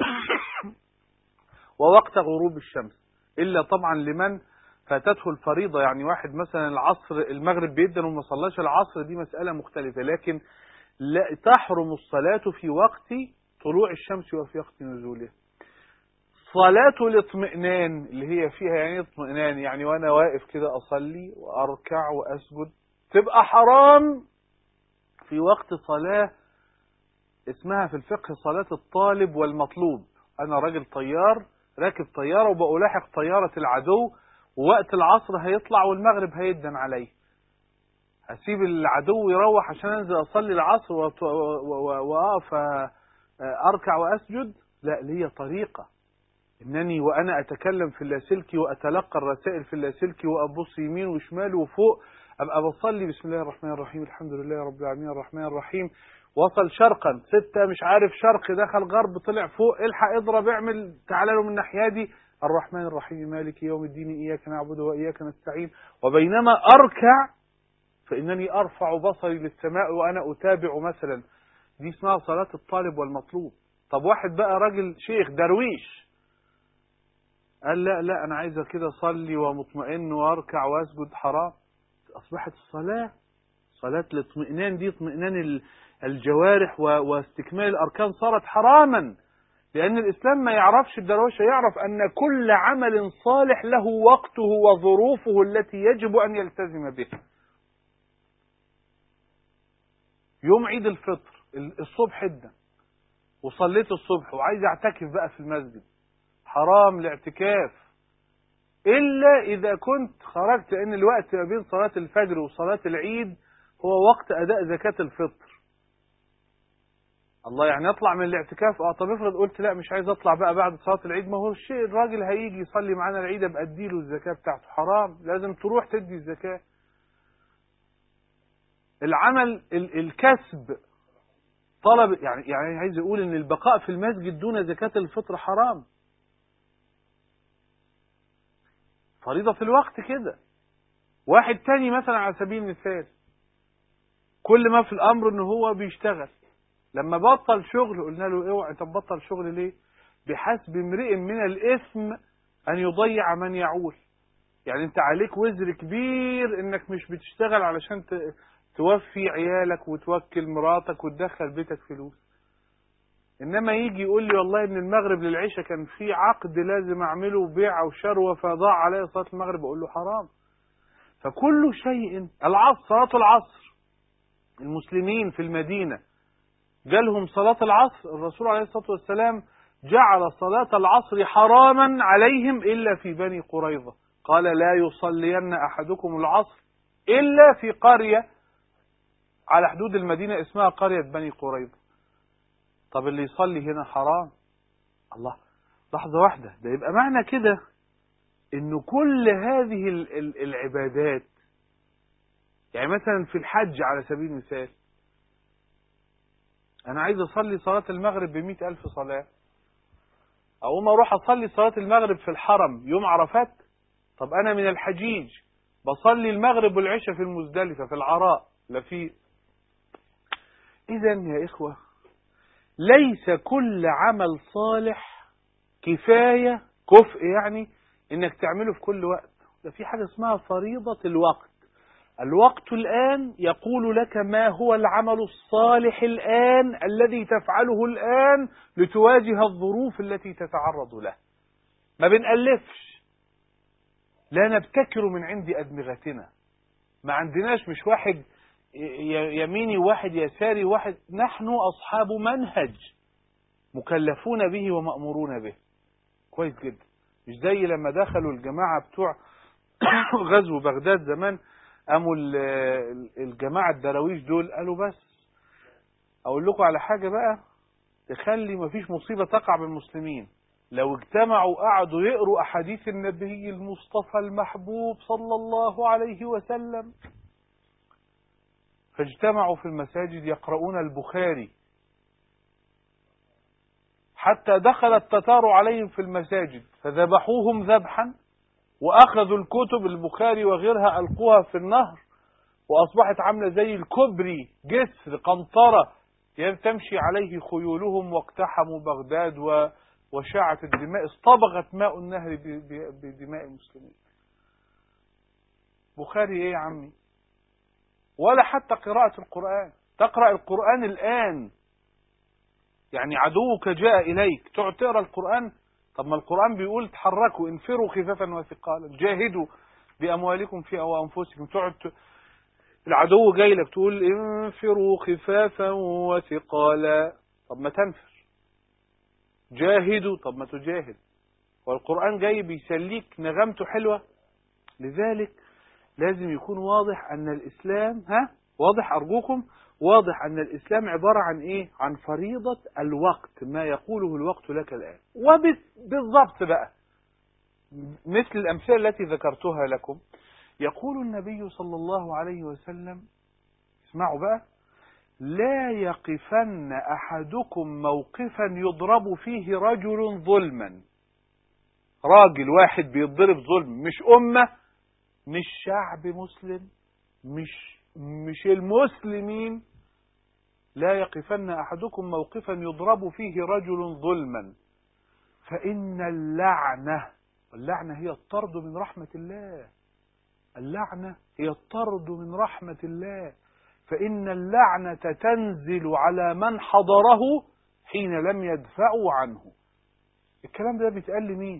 ووقت غروب الشمس، إلا طبعا لمن فاتته الفريضة. يعني واحد مثلا المغرب بيدن وما صلاش العصر، دي مسألة مختلفة. لكن لا تحرم الصلاة في وقت طلوع الشمس وفي وقت نزولها. صلاة الاطمئنان اللي هي فيها يعني اطمئنان، يعني وانا واقف كده اصلي واركع واسجد، تبقى حرام في وقت صلاة اسمها في الفقه صلاة الطالب والمطلوب. انا راجل طيار راكب طيارة وبألاحق طيارة العدو، ووقت العصر هيطلع والمغرب هيدن علي، هسيب العدو يروح عشان انزل اصلي العصر واقف اركع واسجد؟ لا، لي طريقة انني وانا اتكلم في اللاسلكي واتلقى الرسائل في اللاسلكي وابص يمين وشمال وفوق، ابقى بصلي بسم الله الرحمن الرحيم الحمد لله رب العالمين الرحمن الرحيم، وصل شرقا 6 مش عارف شرق دخل غرب طلع فوق، الحق اضرب اعمل تعالى له من الناحيه دي، الرحمن الرحيم مالك يوم الدين اياك نعبد واياك نستعين، وبينما اركع فانني ارفع بصري للسماء وانا اتابع مثلا. دي اسمها صلاه الطالب والمطلوب. طب واحد بقى راجل شيخ درويش قال لا لا انا عايز كده اصلي ومطمئن واركع واسجد، حرام. اصبحت الصلاه صلاه الاطمئنان دي اطمئنان الجوارح واستكمال الاركان صارت حراما، لان الاسلام ما يعرفش الدروشه، يعرف ان كل عمل صالح له وقته وظروفه التي يجب ان يلتزم بها. يوم عيد الفطر الصبح ادى وصليت الصبح وعايز اعتكف بقى في المسجد، حرام الاعتكاف إلا إذا كنت خرجت، لأن الوقت ما بين صلاة الفجر وصلاة العيد هو وقت أداء زكاة الفطر. الله، يعني أطلع من الاعتكاف؟ طب افرض قلت لا مش عايز أطلع بقى بعد صلاة العيد، ما هو الشيء الراجل هيجي يصلي معانا العيد أبقى أديله الزكاة بتاعته، حرام، لازم تروح تدي الزكاة. العمل الكسب طلب، يعني عايز يقول إن البقاء في المسجد دون زكاة الفطر حرام، فريضة في الوقت كده. واحد تاني مثلا على سبيل المثال كل ما في الأمر إن هو بيشتغل، لما بطل شغل قلنا له اوعى تبطل شغل ليه؟ بحسب امرئ من الإثم أن يضيع من يعول. يعني أنت عليك وزر كبير إنك مش بتشتغل علشان توفي عيالك وتوكل مراتك وتدخل بيتك فلوس، إنما يجي يقول لي والله من المغرب للعشاء كان في عقد لازم أعمله بيع أو شروة فضاع علي صلاة المغرب، أقول له حرام. فكل شيء، العصر صلاة العصر، المسلمين في المدينة جالهم صلاة العصر، الرسول عليه الصلاة والسلام جعل صلاة العصر حراما عليهم إلا في بني قريظة، قال لا يصلين أحدكم العصر إلا في قرية على حدود المدينة اسمها قرية بني قريظة. طب اللي يصلي هنا حرام؟ الله، لحظة واحدة، ده يبقى معنى كده إنه كل هذه العبادات، يعني مثلا في الحج على سبيل المثال أنا عايز أصلي صلاة المغرب ب100,000 صلاة، أقوم أروح أصلي صلاة المغرب في الحرم يوم عرفات؟ طب أنا من الحجيج بصلي المغرب والعشاء في المزدلفة في العراء لا في. إذن يا إخوة ليس كل عمل صالح كفاية كفء يعني إنك تعمله في كل وقت، ده في حاجة اسمها فريضة الوقت. الوقت الآن يقول لك ما هو العمل الصالح الآن الذي تفعله الآن لتواجه الظروف التي تتعرض له. ما بنألفش، لا نبتكر من عند أدمغتنا، ما عندناش مش واحد يميني وواحد يساري واحد، نحن أصحاب منهج مكلفون به ومأمورون به. كويس جدا، مش زي لما دخلوا الجماعة بتوع غزو بغداد زمان، قاموا الجماعة الدراويش دول قالوا بس أقول لكم على حاجة بقى تخلي مفيش مصيبة تقع بالمسلمين، لو اجتمعوا قعدوا يقروا أحاديث النبي المصطفى المحبوب صلى الله عليه وسلم، فاجتمعوا في المساجد يقرؤون البخاري حتى دخل التتار عليهم في المساجد فذبحوهم ذبحا، وأخذوا الكتب البخاري وغيرها ألقوها في النهر، وأصبحت عاملة زي الكبري جسر قنطرة تمشي عليه خيولهم، واقتحموا بغداد وشاعت الدماء، اصطبغت ماء النهر بدماء المسلمين. بخاري ايه يا عمي؟ ولا حتى قراءة القرآن، تقرأ القرآن الآن يعني عدوك جاء إليك تقعد تقرأ القرآن؟ طب ما القرآن بيقول تحركوا، انفروا خفافا وثقالا، جاهدوا بأموالكم في أو أنفسكم. تقعد العدو جاي لك تقول انفروا خفافا وثقالا، طب ما تنفر. جاهدوا، طب ما تجاهد. والقرآن جاي بيسليك نغمته حلوة. لذلك لازم يكون واضح أن الإسلام، واضح أرجوكم، واضح أن الإسلام عبارة عن إيه؟ عن فريضة الوقت، ما يقوله الوقت لك الآن. وبالضبط بقى مثل الأمثلة التي ذكرتها لكم، يقول النبي صلى الله عليه وسلم، اسمعوا بقى: لا يقفن أحدكم موقفا يضرب فيه رجل ظلما. راجل واحد بيضرب ظلم، مش أمة، مش شعب مسلم، مش المسلمين. لا يقفن أحدكم موقفا يضرب فيه رجل ظلما فإن اللعنة هي الطرد من رحمة الله. اللعنة هي الطرد من رحمة الله، فإن اللعنة تنزل على من حضره حين لم يدفعوا عنه. الكلام ده بيتقال لمين؟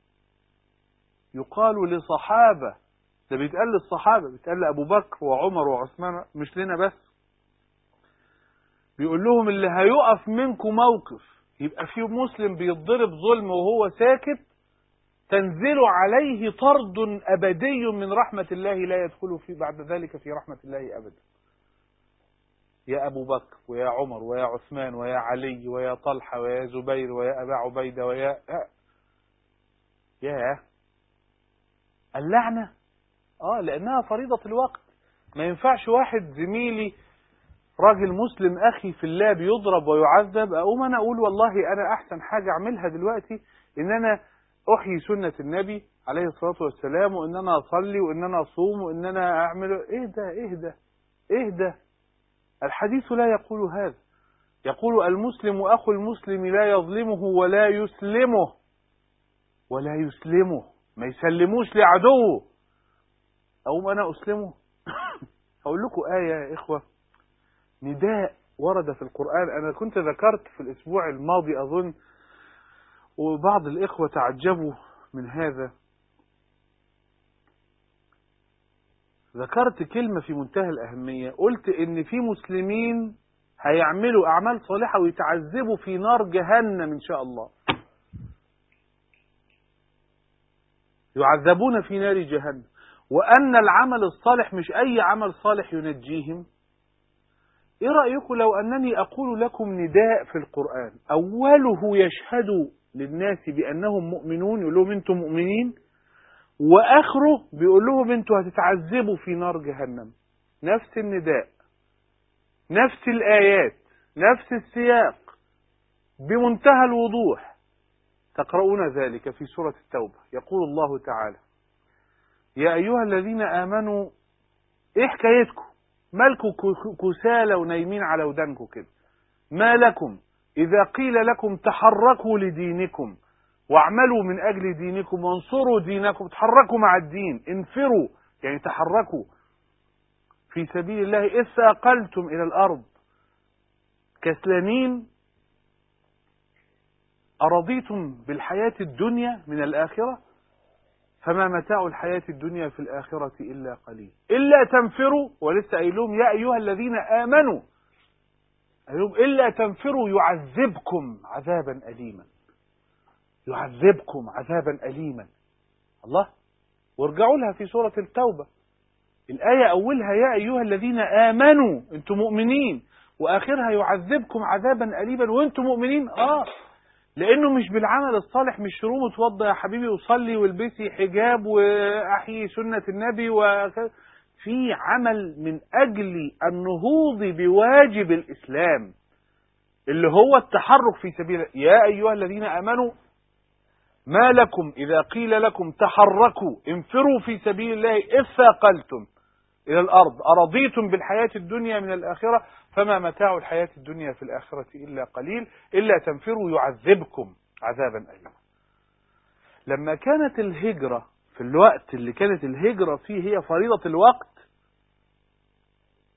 يقال لصحابة، ده بيتقال للصحابة، بيتقال لأبو بكر وعمر وعثمان، مش لنا بس. بيقول لهم اللي هيقف منكم موقف يبقى فيه مسلم بيتضرب ظلم وهو ساكت، تنزل عليه طرد أبدي من رحمة الله لا يدخل في بعد ذلك في رحمة الله أبدا. يا أبو بكر ويا عمر ويا عثمان ويا علي ويا طلحة ويا زبير ويا أبا عبيدة ويا اللعنة لأنها فريضة الوقت. ما ينفعش واحد زميلي راجل مسلم أخي في الله بيضرب ويعذب أقوم أنا أقول والله أنا أحسن حاجة أعملها دلوقتي إن أنا أحيي سنة النبي عليه الصلاة والسلام، وإن أنا أصلي وإن أنا أصوم وإن أنا أعمل. إيه ده؟ الحديث لا يقول هذا. يقول المسلم أخو المسلم لا يظلمه ولا يسلمه، ما يسلموش لعدوه. أقوم أنا أسلمه؟ أقول لكم آية يا إخوة، نداء ورد في القرآن. أنا كنت ذكرت في الأسبوع الماضي أظن، وبعض الإخوة تعجبوا من هذا. ذكرت كلمة في منتهى الأهمية، قلت إن في مسلمين هيعملوا أعمال صالحة ويتعذبوا في نار جهنم إن شاء الله، يعذبون في نار جهنم، وأن العمل الصالح مش أي عمل صالح ينجيهم. إيه رأيكم لو أنني أقول لكم نداء في القرآن أوله يشهد للناس بأنهم مؤمنون، يقول لهم أنتم مؤمنين، وآخره بيقول لهم أنتم هتتعذبوا في نار جهنم. نفس النداء، نفس الآيات، نفس السياق، بمنتهى الوضوح. تقرؤون ذلك في سورة التوبة. يقول الله تعالى: يا أيها الذين آمنوا، إيه حكايتكم؟ مالكم كسالى ونايمين على ودانكم كده؟ ما لكم إذا قيل لكم تحركوا لدينكم واعملوا من أجل دينكم وانصروا دينكم. تحركوا مع الدين، انفروا يعني تحركوا في سبيل الله. إذ ثاقلتم إلى الأرض كسلانين، أرضيتم بالحياة الدنيا من الآخرة فما متاع الحياة الدنيا في الآخرة إلا قليل. إلا تنفروا، ولسه قايلهم يا أيها الذين آمنوا، قايلهم إلا تنفروا يعذبكم عذابا أليما. يعذبكم عذابا أليما. الله، وارجعوا لها في سورة التوبة، الآية أولها يا أيها الذين آمنوا، أنتم مؤمنين، وآخرها يعذبكم عذابا أليما وأنتم مؤمنين. لأنه مش بالعمل الصالح، مش شروط توضى يا حبيبي وصلي والبسي حجاب وأحيي سنة النبي في عمل من أجل النهوض بواجب الإسلام اللي هو التحرك في سبيل. يا أيها الذين آمنوا ما لكم إذا قيل لكم تحركوا انفروا في سبيل الله إذ ثاقلتم إلى الأرض أرضيتم بالحياة الدنيا من الآخرة فما متاع الحياة الدنيا في الآخرة إلا قليل. إلا تنفروا يعذبكم عذابا أليما. لما كانت الهجرة في الوقت اللي كانت الهجرة فيه هي فريضة الوقت،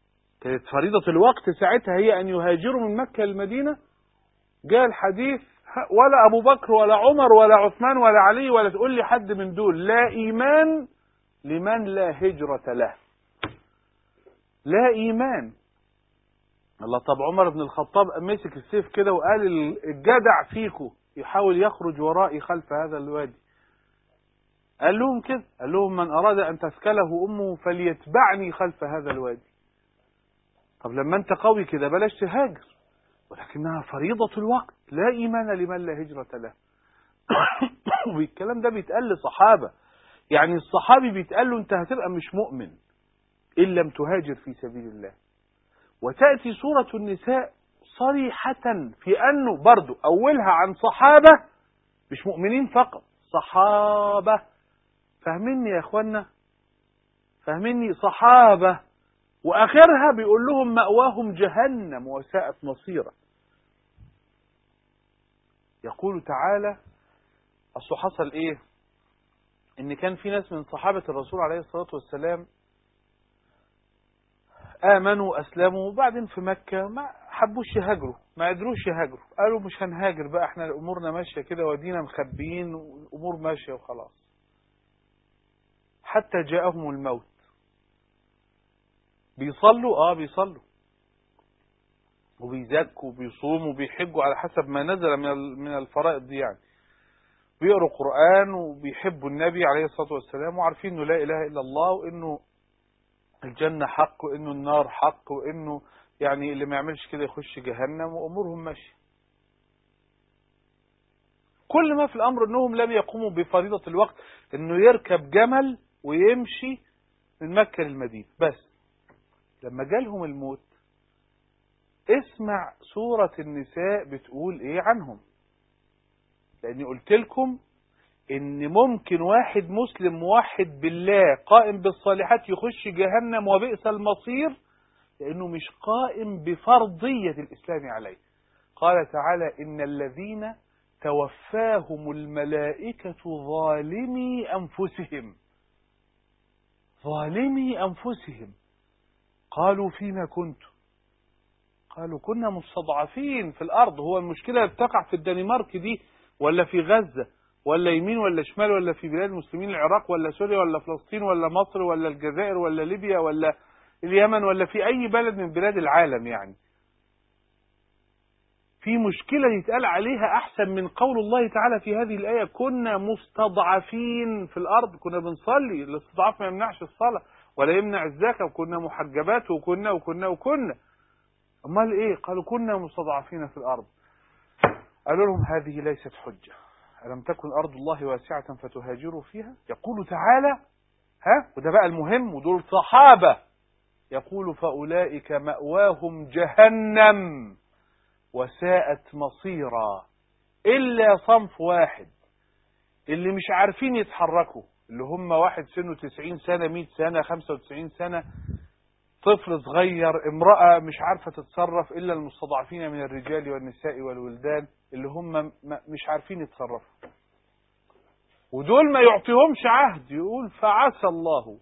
كانت فريضة الوقت ساعتها هي أن يهاجروا من مكة للمدينة، جاء الحديث ولا أبو بكر ولا عمر ولا عثمان ولا علي، ولا تقول لي حد من دول. لا إيمان لمن لا هجرة له. لا إيمان. الله. طب عمر بن الخطاب مسك السيف كده وقال الجدع فيكم يحاول يخرج ورائي خلف هذا الوادي. قال لهم كده، قال لهم من أراد أن تثكله أمه فليتبعني خلف هذا الوادي. طب لما أنت قوي كده بلاش تهاجر، ولكنها فريضة الوقت. لا إيمان لمن لا هجرة له. والكلام ده بيتقال لصحابة، يعني الصحابي بيتقال له أنت هتبقى مش مؤمن إن لم تهاجر في سبيل الله. وتأتي سورة النساء صريحة في أنه برضو أولها عن صحابة مش مؤمنين فقط، صحابة. فاهميني يا أخوانا؟ فاهميني؟ صحابة. وآخرها بيقول لهم مأواهم جهنم وساءت مصيرا. يقول تعالى، أصل حصل إيه؟ إن كان في ناس من صحابة الرسول عليه الصلاة والسلام آمنوا أسلموا، وبعدين في مكة ما حبوش يهاجروا، ما قدروش يهاجروا، قالوا مش هنهاجر بقى، احنا أمورنا ماشية كده ودينا مخبيين والأمور ماشية وخلاص. حتى جاءهم الموت. بيصلوا بيصلوا وبيزكوا وبيصوموا وبيحجوا على حسب ما نزل من الفرائض دي، يعني بيقروا قرآن وبيحبوا النبي عليه الصلاة والسلام، وعارفين انه لا إله إلا الله، وانه الجنة حق، وانه النار حق، وانه يعني اللي ما يعملش كده يخش جهنم، وامورهم ماشية. كل ما في الامر انهم لم يقوموا بفريضة الوقت، انه يركب جمل ويمشي من مكة للمدينة. بس لما جالهم الموت، اسمع سورة النساء بتقول ايه عنهم. لاني قلت لكم ان ممكن واحد مسلم موحد بالله قائم بالصالحات يخش جهنم وبئس المصير، لانه مش قائم بفرضية الاسلام عليه. قال تعالى ان الذين توفاهم الملائكة ظالمي انفسهم. ظالمي انفسهم. قالوا فيما كنتم؟ قالوا كنا مستضعفين في الارض. هو المشكلة بتقع في الدنمارك دي، ولا في غزة، ولا يمين ولا شمال، ولا في بلاد المسلمين، العراق ولا سوريا ولا فلسطين ولا مصر ولا الجزائر ولا ليبيا ولا اليمن، ولا في أي بلد من بلاد العالم؟ يعني في مشكلة يتقال عليها أحسن من قول الله تعالى في هذه الآية كنا مستضعفين في الأرض. كنا بنصلي، الاستضعاف ما يمنعش الصلاة ولا يمنع الزكاة، وكنا محجبات وكنا وكنا وكنا. أمال إيه؟ قالوا كنا مستضعفين في الأرض. قالوا لهم هذه ليست حجة. ألم تكن أرض الله واسعة فتهاجروا فيها؟ يقول تعالى، وده بقى المهم، ودول صحابة، يقول فأولئك مأواهم جهنم وساءت مصيرا. إلا صنف واحد اللي مش عارفين يتحركوا، اللي هم واحد سنه 90 سنة 100 سنة 95 سنة، طفل صغير، امرأة مش عارفة تتصرف، إلا المستضعفين من الرجال والنساء والولدان اللي هم مش عارفين يتصرفوا. ودول ما يعطيهمش عهد، يقول فعسى الله،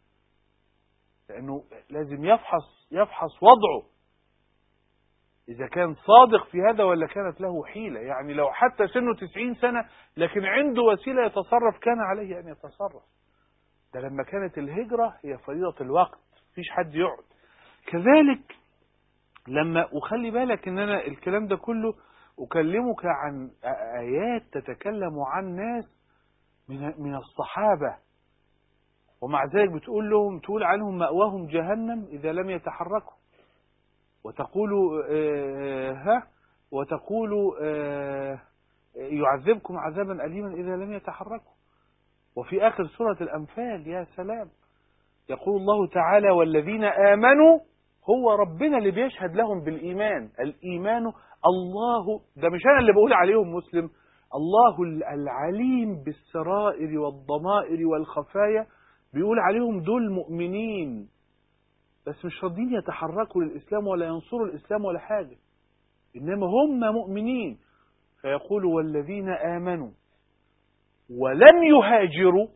لأنه لازم يفحص وضعه إذا كان صادق في هذا ولا كانت له حيلة. يعني لو حتى سنه 90 سنة لكن عنده وسيلة يتصرف، كان عليه أن يتصرف. ده لما كانت الهجرة هي فريضة الوقت، مفيش حد يقعد. كذلك لما، وخلي بالك ان انا الكلام ده كله اكلمك عن ايات تتكلم عن ناس من الصحابة، ومع ذلك تقول عنهم مأواهم جهنم اذا لم يتحركوا، وتقول يعذبكم عذابا أليما اذا لم يتحركوا. وفي اخر سورة الانفال يا سلام، يقول الله تعالى والذين آمنوا، هو ربنا اللي بيشهد لهم بالإيمان. الإيمان الله، ده مش أنا اللي بقول عليهم مسلم، الله العليم بالسرائر والضمائر والخفايا بيقول عليهم دول مؤمنين، بس مش راضين يتحركوا للإسلام ولا ينصروا الإسلام ولا حاجة، إنما هم مؤمنين. فيقول والذين آمنوا ولم يهاجروا،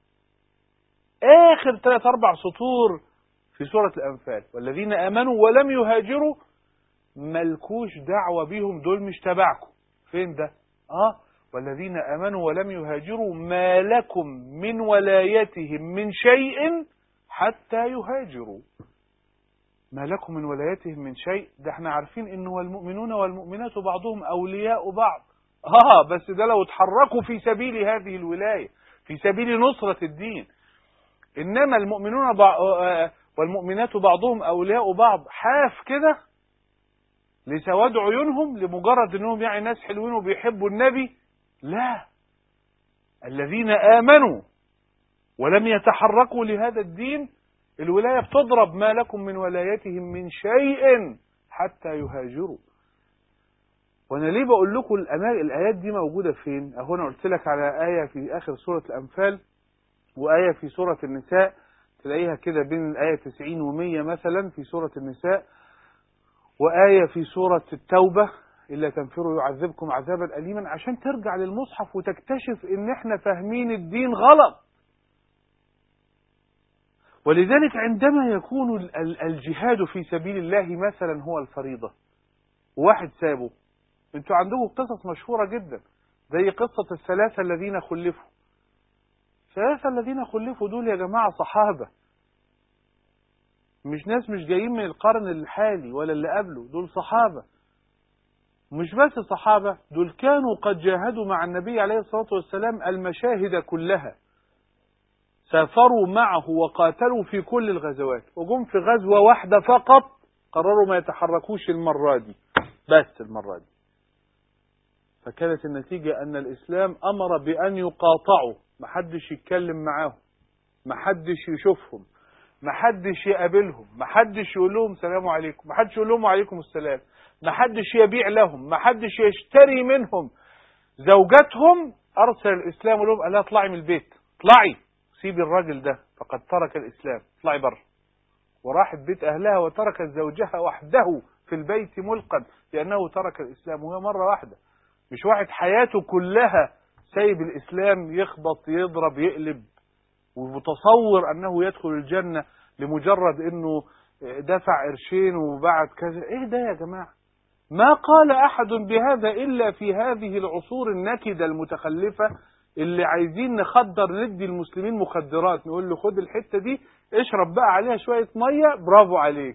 آخر 3-4 سطور في سورة الأنفال، والذين آمنوا ولم يهاجروا، ملكوش دعوة بيهم، دول مش تبعكم. فين ده؟ والذين آمنوا ولم يهاجروا ما لكم من ولايتهم من شيء حتى يهاجروا. ما لكم من ولايتهم من شيء، ده احنا عارفين انه والمؤمنون والمؤمنات بعضهم أولياء بعض. بس ده لو اتحركوا في سبيل هذه الولاية، في سبيل نصرة الدين. إنما المؤمنون والمؤمنات بعضهم أولياء بعض حاف كده لسواد عيونهم، لمجرد أنهم يعني ناس حلوين وبيحبوا النبي. لا، الذين آمنوا ولم يتحركوا لهذا الدين الولاية بتضرب. ما لكم من ولايتهم من شيء حتى يهاجروا. وانا ليه بقول لكم الآيات دي موجودة فين؟ اهو انا قلت لك على آية في آخر سورة الأنفال، وآية في سورة النساء، تلاقيها كده بين الآية 90 و100 مثلا في سورة النساء، وآية في سورة التوبة إلا تنفروا يعذبكم عذابا أليما، عشان ترجع للمصحف وتكتشف إن إحنا فاهمين الدين غلط. ولذلك عندما يكون الجهاد في سبيل الله مثلا هو الفريضة، وواحد سابه، انتوا عندكم قصص مشهورة جدا زي قصة الثلاثة الذين خلفوا. الثلاثة الذين خلفوا دول يا جماعة صحابة، مش ناس مش جايين من القرن الحالي ولا اللي قبله، دول صحابة. مش بس صحابة، دول كانوا قد جاهدوا مع النبي عليه الصلاة والسلام المشاهد كلها، سافروا معه وقاتلوا في كل الغزوات، وجم في غزوة واحدة فقط قرروا ما يتحركوش المرة دي، بس المرة دي. فكانت النتيجة أن الإسلام أمر بأن يقاطعوا، محدش يتكلم معاهم، محدش يشوفهم، محدش يقابلهم، محدش يقول لهم سلام عليكم، محدش يقول لهم وعليكم السلام، محدش يبيع لهم، محدش يشتري منهم. زوجاتهم أرسل الإسلام لهم قال لها اطلعي من البيت، اطلعي سيبي الراجل ده فقد ترك الإسلام، اطلعي بره. وراحت بيت أهلها وتركت زوجها وحده في البيت ملقا لأنه ترك الإسلام. وهي مرة واحدة، مش واحد حياته كلها سايب الإسلام، يخبط يضرب يقلب ومتصور أنه يدخل الجنة لمجرد أنه دفع قرشين وبعد كذا. إيه ده يا جماعة؟ ما قال أحد بهذا إلا في هذه العصور النكدة المتخلفة اللي عايزين نخدر، ندي المسلمين مخدرات، نقول له خد الحتة دي اشرب بقى عليها شوية مية برافو عليك.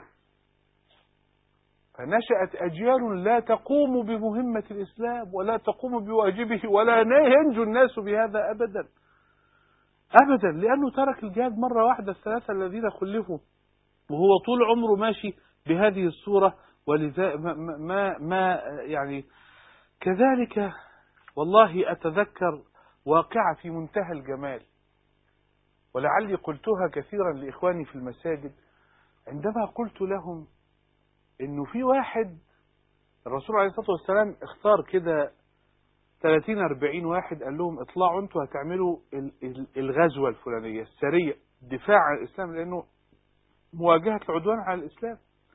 فنشأت أجيال لا تقوم بمهمة الإسلام ولا تقوم بواجبه، ولا ينجو الناس بهذا أبدا أبدا، لأنه ترك الجهاد مرة واحدة. الثلاثة الذين خلفوا وهو طول عمره ماشي بهذه الصورة. ولذا ما يعني كذلك والله أتذكر واقعة في منتهى الجمال، ولعلي قلتها كثيرا لإخواني في المساجد عندما قلت لهم إنه في واحد الرسول عليه الصلاة والسلام اختار كده 30-40 واحد، قال لهم اطلعوا انتوا هتعملوا الغزوة الفلانية، السرية، دفاع عن الإسلام، لأنه مواجهة العدوان على الإسلام.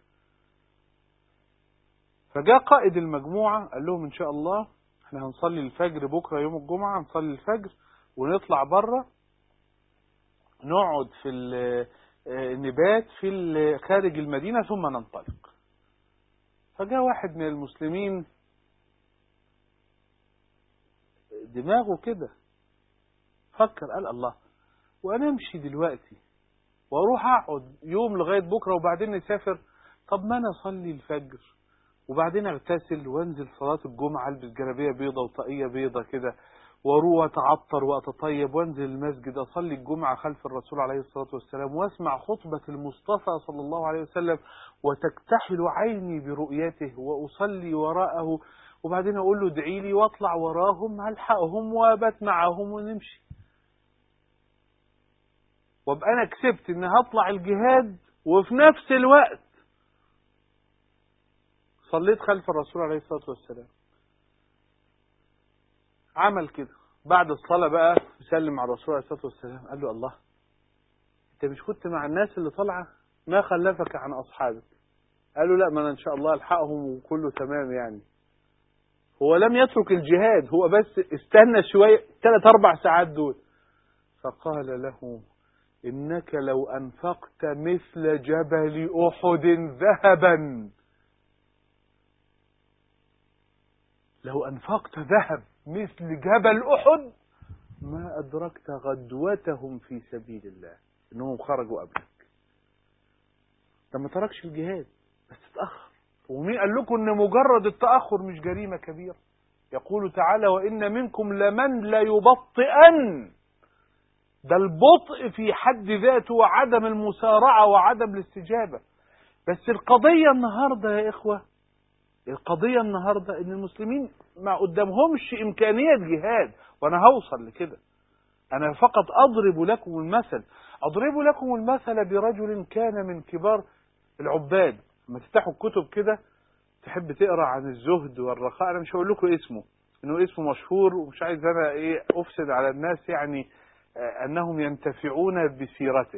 فجاء قائد المجموعة قال لهم إن شاء الله احنا هنصلي الفجر بكرة يوم الجمعة، هنصلي الفجر ونطلع بره نقعد في النبات في خارج المدينة ثم ننطلق. فجاء واحد من المسلمين دماغه كده فكر، قال الله، وأنا أمشي دلوقتي وأروح أقعد يوم لغاية بكرة وبعدين نسافر؟ طب ما أنا أصلي الفجر وبعدين أغتسل وأنزل صلاة الجمعة، ألبس جلابية بيضة وطاقية بيضة كده واروح أتعطر وأتطيب وأنزل المسجد أصلي الجمعة خلف الرسول عليه الصلاة والسلام وأسمع خطبة المصطفى صلى الله عليه وسلم وتكتحل عيني برؤيته وأصلي وراءه، وبعدين أقول له ادعي لي وأطلع وراهم ألحقهم وأبات معهم ونمشي، وابقى أنا كسبت إن هطلع الجهاد وفي نفس الوقت صليت خلف الرسول عليه الصلاة والسلام. عمل كده. بعد الصلاة بقى سلم على الرسول عليه الصلاة والسلام، قال له الله، انت مش كنت مع الناس اللي طالعة؟ ما خلفك عن أصحابك؟ قال له لا، ما أنا إن شاء الله ألحقهم وكله تمام. يعني هو لم يترك الجهاد، هو بس استنى شوية 3-4 ساعات دول. فقال له إنك لو أنفقت مثل جبل أحد ذهبا لو أنفقت ذهب مثل جبل أحد ما أدركت غدوتهم في سبيل الله، إنهم خرجوا قبلك. ده ما تركش الجهاد بس اتأخر. ومين قال لكم إن مجرد التأخر مش جريمة كبيرة؟ يقول تعالى: وإن منكم لمن ليبطئن. ده البطء في حد ذاته وعدم المسارعة وعدم الاستجابة. بس القضية النهاردة يا إخوة، القضية النهاردة إن المسلمين ما قدامهمش إمكانية جهاد. وأنا هوصل لكده. أنا فقط أضرب لكم المثل برجل كان من كبار العباد. لما تفتحوا الكتب كده تحب تقرأ عن الزهد والرخاء، أنا مش هقول لكم اسمه، إنه اسمه مشهور ومش عايز أنا أفسد على الناس يعني أنهم ينتفعون بسيرته.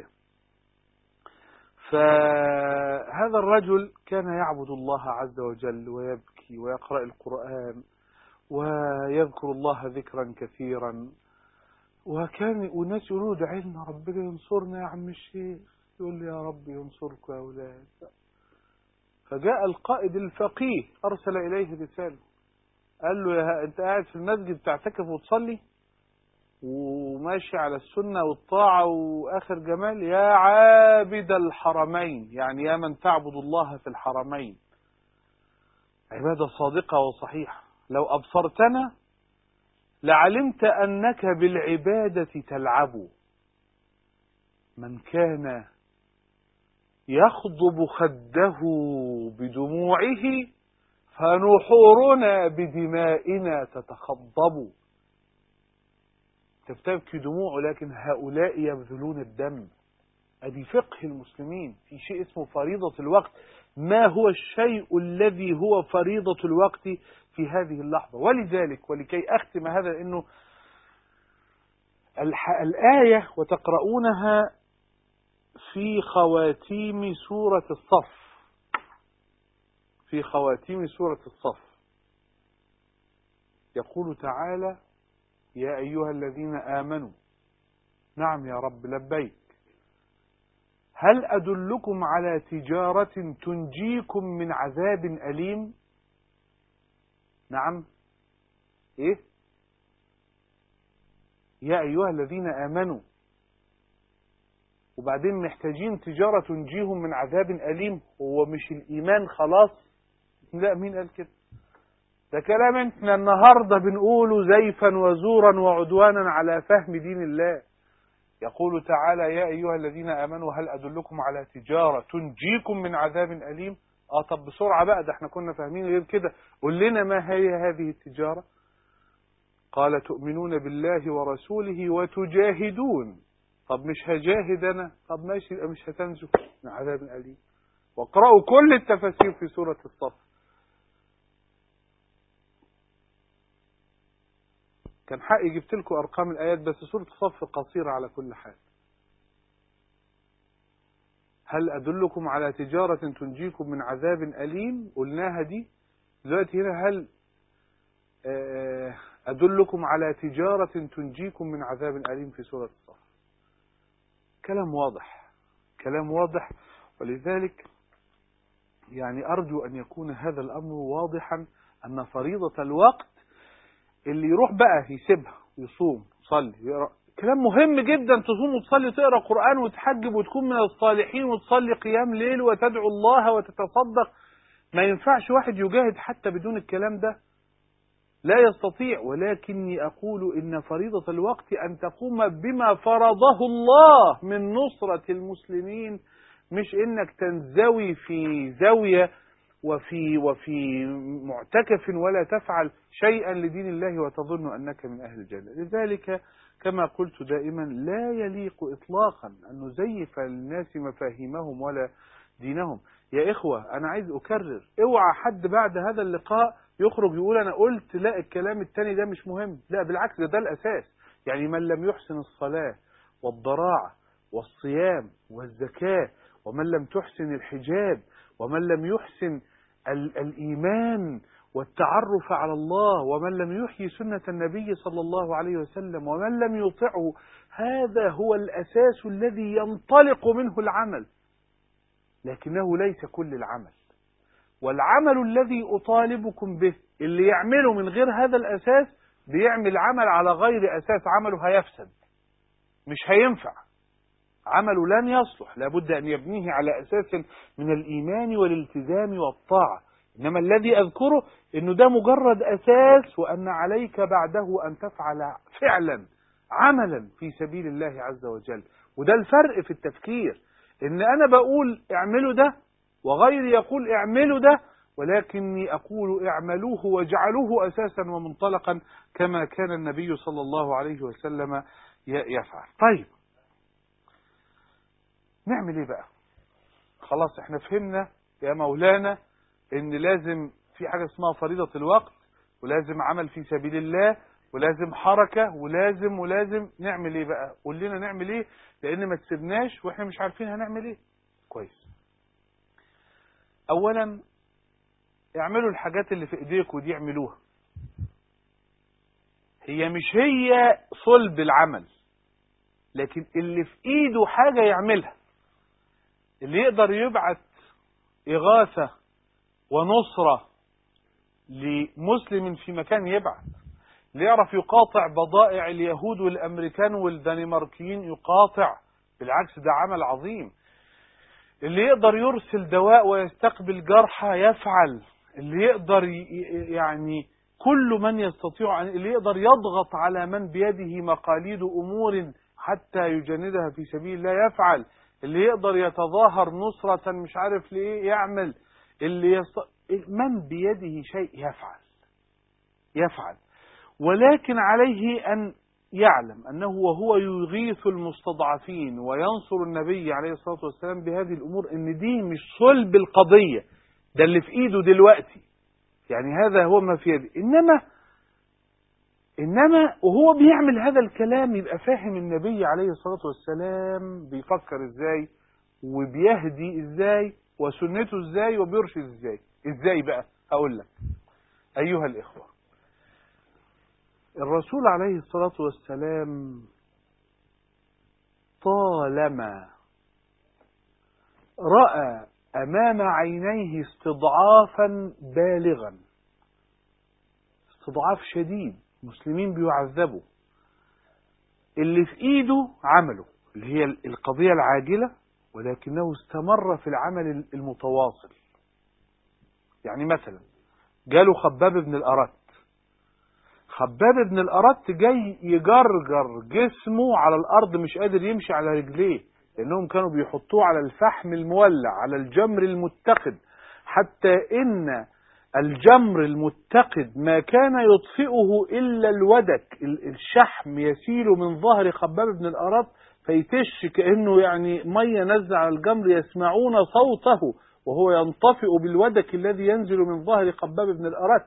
فهذا الرجل كان يعبد الله عز وجل ويبكي ويقرأ القرآن ويذكر الله ذكرا كثيرا، وكان والناس يقولوا ادعي لنا ربنا ينصرنا يا عم الشيخ، يقول لي يا رب ينصركم يا أولاد. فجاء القائد الفقيه أرسل إليه رسالة، قال له: أنت قاعد في المسجد تعتكف وتصلي وماشي على السنة والطاعة وآخر جمال، يا عابد الحرمين، يعني يا من تعبد الله في الحرمين عبادة صادقة وصحيحة، لو أبصرتنا لعلمت أنك بالعبادة تلعب. من كان يخضب خده بدموعه فنحورنا بدمائنا تتخضب. تبكي دموعه لكن هؤلاء يبذلون الدم. أدي فقه المسلمين في شيء اسمه فريضة الوقت. ما هو الشيء الذي هو فريضة الوقت في هذه اللحظة؟ ولذلك ولكي أختم هذا، إنه الآية وتقرؤونها في خواتيم سورة الصف، في خواتيم سورة الصف يقول تعالى: يا أيها الذين آمنوا. نعم يا رب لبيك. هل أدلكم على تجارة تنجيكم من عذاب أليم؟ نعم. إيه؟ يا أيها الذين آمنوا، وبعدين محتاجين تجارة تنجيهم من عذاب أليم. هو مش الإيمان خلاص؟ لا، مين قال كده؟ ده كلام احنا النهاردة بنقوله زيفا وزورا وعدوانا على فهم دين الله. يقول تعالى: يا أيها الذين آمنوا هل أدلكم على تجارة تنجيكم من عذاب أليم؟ طب بسرعة بقى، ده احنا كنا فاهمين غير كده. قل لنا ما هي هذه التجارة؟ قال: تؤمنون بالله ورسوله وتجاهدون. طب مش هجاهد أنا؟ طب ماشي، مش هتنجو من عذاب أليم. واقرأوا كل التفاسير في سورة الصف. كان حقي جبت لكم أرقام الآيات، بس سورة الصف قصيرة على كل حال. هل أدلكم على تجارة تنجيكم من عذاب أليم؟ قلناها دي. دلوقتي هنا هل أدلكم على تجارة تنجيكم من عذاب أليم في سورة الصف. كلام واضح، كلام واضح. ولذلك يعني أرجو أن يكون هذا الأمر واضحا، أن فريضة الوقت اللي يروح بقى يسيبها ويصوم ويصلي ويقرأ، كلام مهم جدا. تصوم وتصلي وتقرأ قرآن وتحجب وتكون من الصالحين وتصلي قيام ليل وتدعو الله وتتصدق. ما ينفعش واحد يجاهد حتى بدون الكلام ده، لا يستطيع. ولكني أقول إن فريضة الوقت أن تقوم بما فرضه الله من نصرة المسلمين، مش إنك تنزوي في زاوية وفي معتكف ولا تفعل شيئا لدين الله وتظن أنك من أهل الجنة. لذلك كما قلت دائما لا يليق إطلاقا أن نزيف للناس مفاهيمهم ولا دينهم. يا إخوة أنا عايز أكرر، اوعى حد بعد هذا اللقاء يخرج يقول أنا قلت لا الكلام التاني ده مش مهم. لا بالعكس، ده الأساس. يعني من لم يحسن الصلاة والضراعة والصيام والزكاة، ومن لم تحسن الحجاب، ومن لم يحسن الإيمان والتعرف على الله، ومن لم يحيي سنة النبي صلى الله عليه وسلم، ومن لم يطعه، هذا هو الأساس الذي ينطلق منه العمل، لكنه ليس كل العمل. والعمل الذي أطالبكم به اللي يعمله من غير هذا الأساس بيعمل عمل على غير أساس، عمله هيفسد، مش هينفع، عمله لن يصلح، لابد أن يبنيه على أساس من الإيمان والالتزام والطاعة. إنما الذي أذكره إنه ده مجرد أساس، وأن عليك بعده أن تفعل فعلا عملا في سبيل الله عز وجل. وده الفرق في التفكير، إن أنا بقول اعملوا ده وغيري يقول اعملوا ده، ولكني أقول اعملوه واجعلوه أساسا ومنطلقا كما كان النبي صلى الله عليه وسلم يفعل. طيب نعمل ايه بقى؟ خلاص احنا فهمنا يا مولانا ان لازم في حاجة اسمها فريضة الوقت، ولازم عمل في سبيل الله، ولازم حركة، ولازم نعمل ايه بقى؟ قول لنا نعمل ايه، لان ما تسيبناش واحنا مش عارفين هنعمل ايه. كويس. اولا اعملوا الحاجات اللي في ايديكم ودي اعملوها. هي مش هي صلب العمل، لكن اللي في ايده حاجة يعملها. اللي يقدر يبعت إغاثة ونصرة لمسلم في مكان يبعت، اللي يعرف يقاطع بضائع اليهود والأمريكان والدنماركيين يقاطع، بالعكس ده عمل عظيم. اللي يقدر يرسل دواء ويستقبل جرحى يفعل. اللي يقدر يعني كل من يستطيع، اللي يقدر يضغط على من بيده مقاليد أمور حتى يجندها في سبيل الله يفعل. اللي يقدر يتظاهر نصرة مش عارف ليه يعمل. من بيده شيء يفعل. ولكن عليه أن يعلم أنه وهو يغيث المستضعفين وينصر النبي عليه الصلاة والسلام بهذه الأمور، أن دي مش صلب القضية، ده اللي في إيده دلوقتي، يعني هذا هو ما في يده. إنما وهو بيعمل هذا الكلام يبقى فاهم النبي عليه الصلاة والسلام بيفكر إزاي وبيهدي إزاي وسنته إزاي وبيرشد إزاي بقى. أقول لك أيها الإخوة، الرسول عليه الصلاة والسلام طالما رأى أمام عينيه استضعافا بالغا، استضعاف شديد، مسلمين بيعذبوا، اللي في ايده عمله اللي هي القضية العاجلة، ولكنه استمر في العمل المتواصل. يعني مثلا جاله خباب بن الأرت، خباب بن الأرت جاي يجرجر جسمه على الأرض، مش قادر يمشي على رجليه، لأنهم كانوا بيحطوه على الفحم المولع، على الجمر المتقد، حتى إن الجمر المتقد ما كان يطفئه إلا الودك، الشحم يسيل من ظهر خباب بن الأرت فيتش كأنه يعني مية نزل على الجمر، يسمعون صوته وهو ينطفئ بالودك الذي ينزل من ظهر خباب بن الأرت.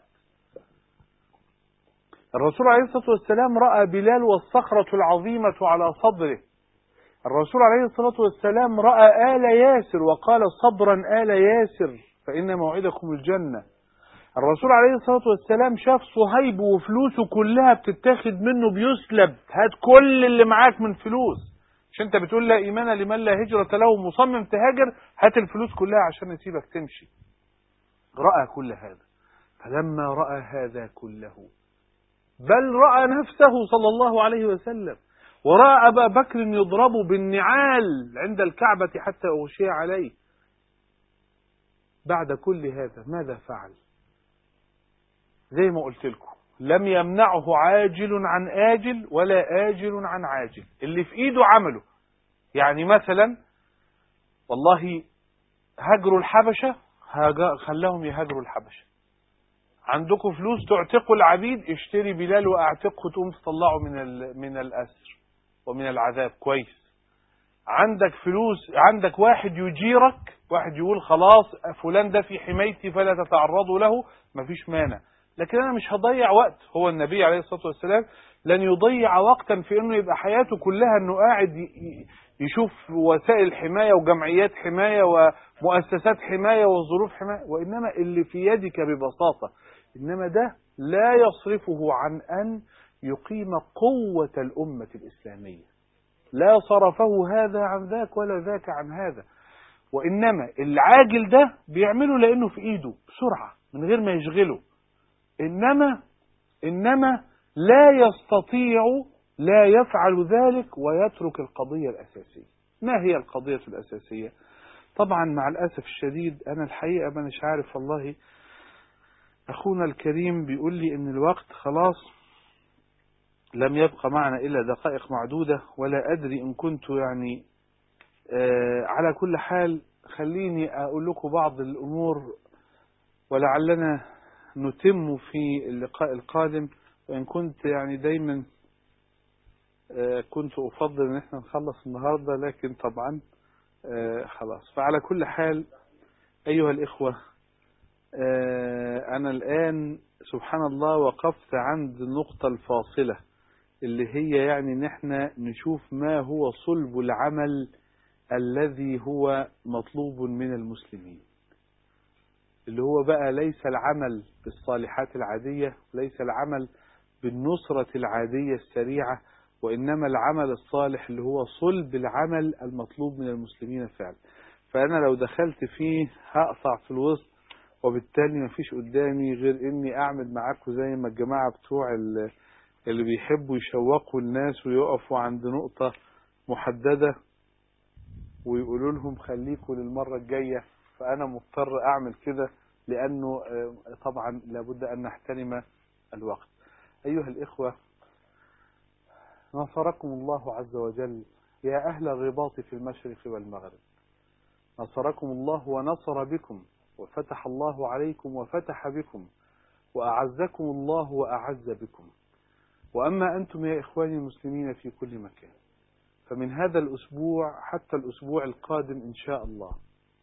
الرسول عليه الصلاة والسلام رأى بلال والصخرة العظيمة على صدره. الرسول عليه الصلاة والسلام رأى آل ياسر وقال صبرا آل ياسر فإن موعدكم الجنة. الرسول عليه الصلاة والسلام شاف صهيب وفلوسه كلها بتتاخد منه بيسلب، هات كل اللي معاك من فلوس، مش انت بتقول لا إيمان لمن لا هجرة له مصمم تهاجر، هات الفلوس كلها عشان يسيبك تمشي. رأى كل هذا، فلما رأى هذا كله بل رأى نفسه صلى الله عليه وسلم، ورأى أبا بكر يضرب بالنعال عند الكعبة حتى أغشي عليه. بعد كل هذا ماذا فعل؟ زي ما قلت لكم، لم يمنعه عاجل عن آجل ولا آجل عن عاجل، اللي في إيده عمله. يعني مثلا والله هاجروا الحبشة، خلاهم يهاجروا الحبشة. عندكم فلوس تعتقوا العبيد، اشتري بلال واعتقه تقوم تطلعوا من الأسر ومن العذاب. كويس. عندك فلوس، عندك واحد يجيرك، واحد يقول خلاص فلان ده في حمايتي فلا تتعرضوا له، مفيش مانع، لكن أنا مش هضيع وقت. هو النبي عليه الصلاة والسلام لن يضيع وقتا في أنه يبقى حياته كلها أنه قاعد يشوف وسائل حماية وجمعيات حماية ومؤسسات حماية وظروف حماية، وإنما اللي في يدك ببساطة. إنما ده لا يصرفه عن أن يقيم قوة الأمة الإسلامية، لا صرفه هذا عن ذاك ولا ذاك عن هذا. وإنما العاجل ده بيعمله لأنه في إيده بسرعة من غير ما يشغله. إنما لا يستطيع، لا يفعل ذلك ويترك القضية الأساسية. ما هي القضية الأساسية؟ طبعا مع الأسف الشديد أنا الحقيقة ما مش عارف والله. أخونا الكريم بيقول لي إن الوقت خلاص لم يبقى معنا إلا دقائق معدودة، ولا أدري إن كنت يعني على كل حال خليني أقول لكم بعض الأمور ولعلنا نتم في اللقاء القادم. وإن كنت يعني دايما كنت أفضل أن احنا نخلص النهاردة، لكن طبعا خلاص. فعلى كل حال أيها الإخوة، أنا الآن سبحان الله وقفت عند النقطة الفاصلة اللي هي يعني نحن نشوف ما هو صلب العمل الذي هو مطلوب من المسلمين، اللي هو بقى ليس العمل بالصالحات العادية، ليس العمل بالنصرة العادية السريعة، وإنما العمل الصالح اللي هو صلب العمل المطلوب من المسلمين فعلا. فأنا لو دخلت فيه هقطع في الوسط، وبالتالي ما فيش قدامي غير إني أعمل معاكم زي ما الجماعة بتوع اللي بيحبوا يشوقوا الناس ويقفوا عند نقطة محددة ويقولوا لهم خليكوا للمرة الجاية. فأنا مضطر أعمل كده لأنه طبعا لابد أن نحترم الوقت. أيها الإخوة، نصركم الله عز وجل يا أهل الرباط في المشرق والمغرب. نصركم الله ونصر بكم، وفتح الله عليكم وفتح بكم، وأعزكم الله وأعز بكم. وأما أنتم يا إخواني المسلمين في كل مكان، فمن هذا الأسبوع حتى الأسبوع القادم إن شاء الله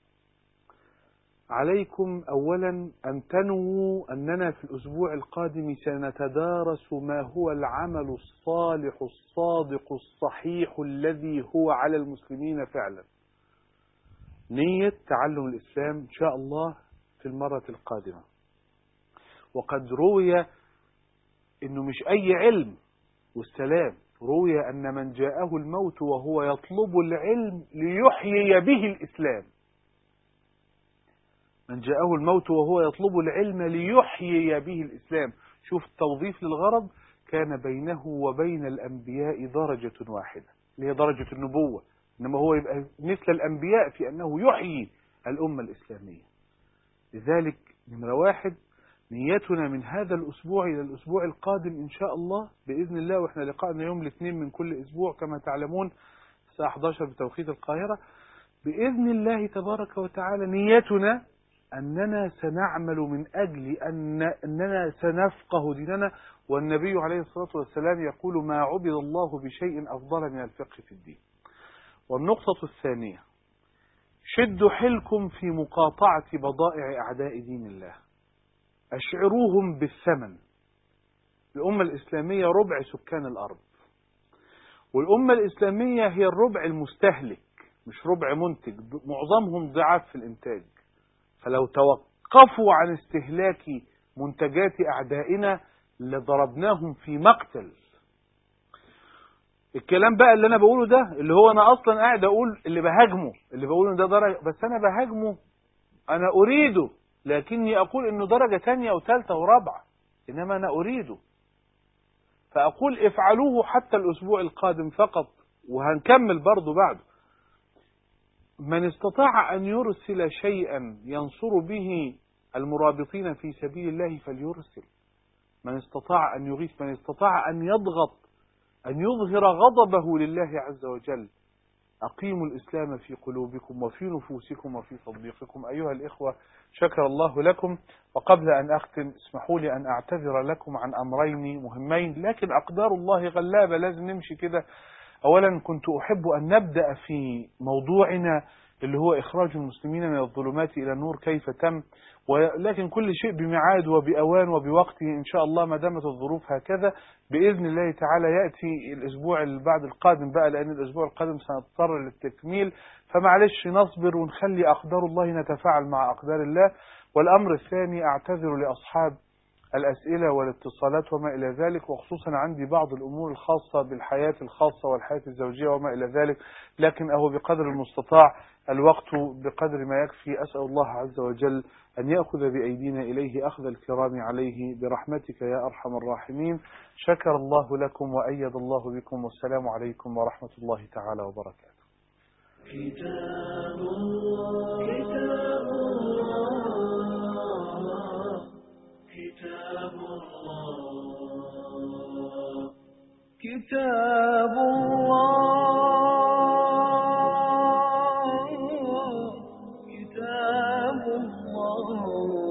عليكم أولا أن تنووا أننا في الأسبوع القادم سنتدارس ما هو العمل الصالح الصادق الصحيح الذي هو على المسلمين فعلا. نية تعلم الإسلام إن شاء الله في المرة القادمة. وقد روي إنه مش أي علم والسلام، روي أن من جاءه الموت وهو يطلب العلم ليحيي به الإسلام. من جاءه الموت وهو يطلب العلم ليحيي به الإسلام. شوف التوظيف للغرض. كان بينه وبين الأنبياء درجة واحدة اللي هي درجة النبوة، إنما هو يبقى مثل الأنبياء في أنه يحيي الأمة الإسلامية. لذلك نمرة واحد، نيتنا من هذا الأسبوع إلى الأسبوع القادم إن شاء الله بإذن الله، وإحنا لقاءنا يوم الاثنين من كل أسبوع كما تعلمون الساعة 11 بتوقيت القاهرة بإذن الله تبارك وتعالى. نيتنا أننا سنعمل من أجل أننا سنفقه ديننا. والنبي عليه الصلاة والسلام يقول ما عبد الله بشيء أفضل من الفقه في الدين. والنقطة الثانية، شدوا حيلكم في مقاطعة بضائع أعداء دين الله. أشعروهم بالثمن. الأمة الإسلامية ربع سكان الأرض، والأمة الإسلامية هي الربع المستهلك مش ربع منتج، معظمهم ضعاف في الإنتاج. فلو توقفوا عن استهلاك منتجات أعدائنا لضربناهم في مقتل. الكلام بقى اللي أنا بقوله ده اللي هو أنا أصلا قاعد أقول اللي بهاجمه، اللي بقوله ده درجة، بس أنا بهاجمه، أنا أريده، لكني أقول إنه درجة تانية وثالثة ورابعة، إنما أنا أريده. فأقول افعلوه حتى الأسبوع القادم فقط، وهنكمل برضو بعده. من استطاع أن يرسل شيئا ينصر به المرابطين في سبيل الله فليرسل. من استطاع أن يغيث، من استطاع أن يضغط، أن يظهر غضبه لله عز وجل. أقيموا الإسلام في قلوبكم وفي نفوسكم وفي تطبيقكم. أيها الإخوة، شكر الله لكم. وقبل أن أختم اسمحوا لي أن أعتذر لكم عن أمرين مهمين، لكن أقدار الله غلابة لازم نمشي كده. أولا كنت أحب أن نبدأ في موضوعنا اللي هو إخراج المسلمين من الظلمات إلى النور كيف تم، ولكن كل شيء بميعاد وبأوان وبوقته إن شاء الله ما دامت الظروف هكذا. بإذن الله تعالى يأتي الأسبوع اللي بعد القادم بقى، لأن الأسبوع القادم سنضطر للتكميل، فمعلش نصبر ونخلي أقدار الله نتفاعل مع أقدار الله. والأمر الثاني، أعتذر لأصحاب الأسئلة والاتصالات وما إلى ذلك، وخصوصا عندي بعض الأمور الخاصة بالحياة الخاصة والحياة الزوجية وما إلى ذلك، لكن أهو بقدر المستطاع الوقت بقدر ما يكفي. أسأل الله عز وجل أن يأخذ بأيدينا إليه أخذ الكرام عليه برحمتك يا أرحم الراحمين. شكر الله لكم وأيد الله بكم، والسلام عليكم ورحمة الله تعالى وبركاته. كتاب الله كتاب الله كتاب الله كتاب الله كتاب الله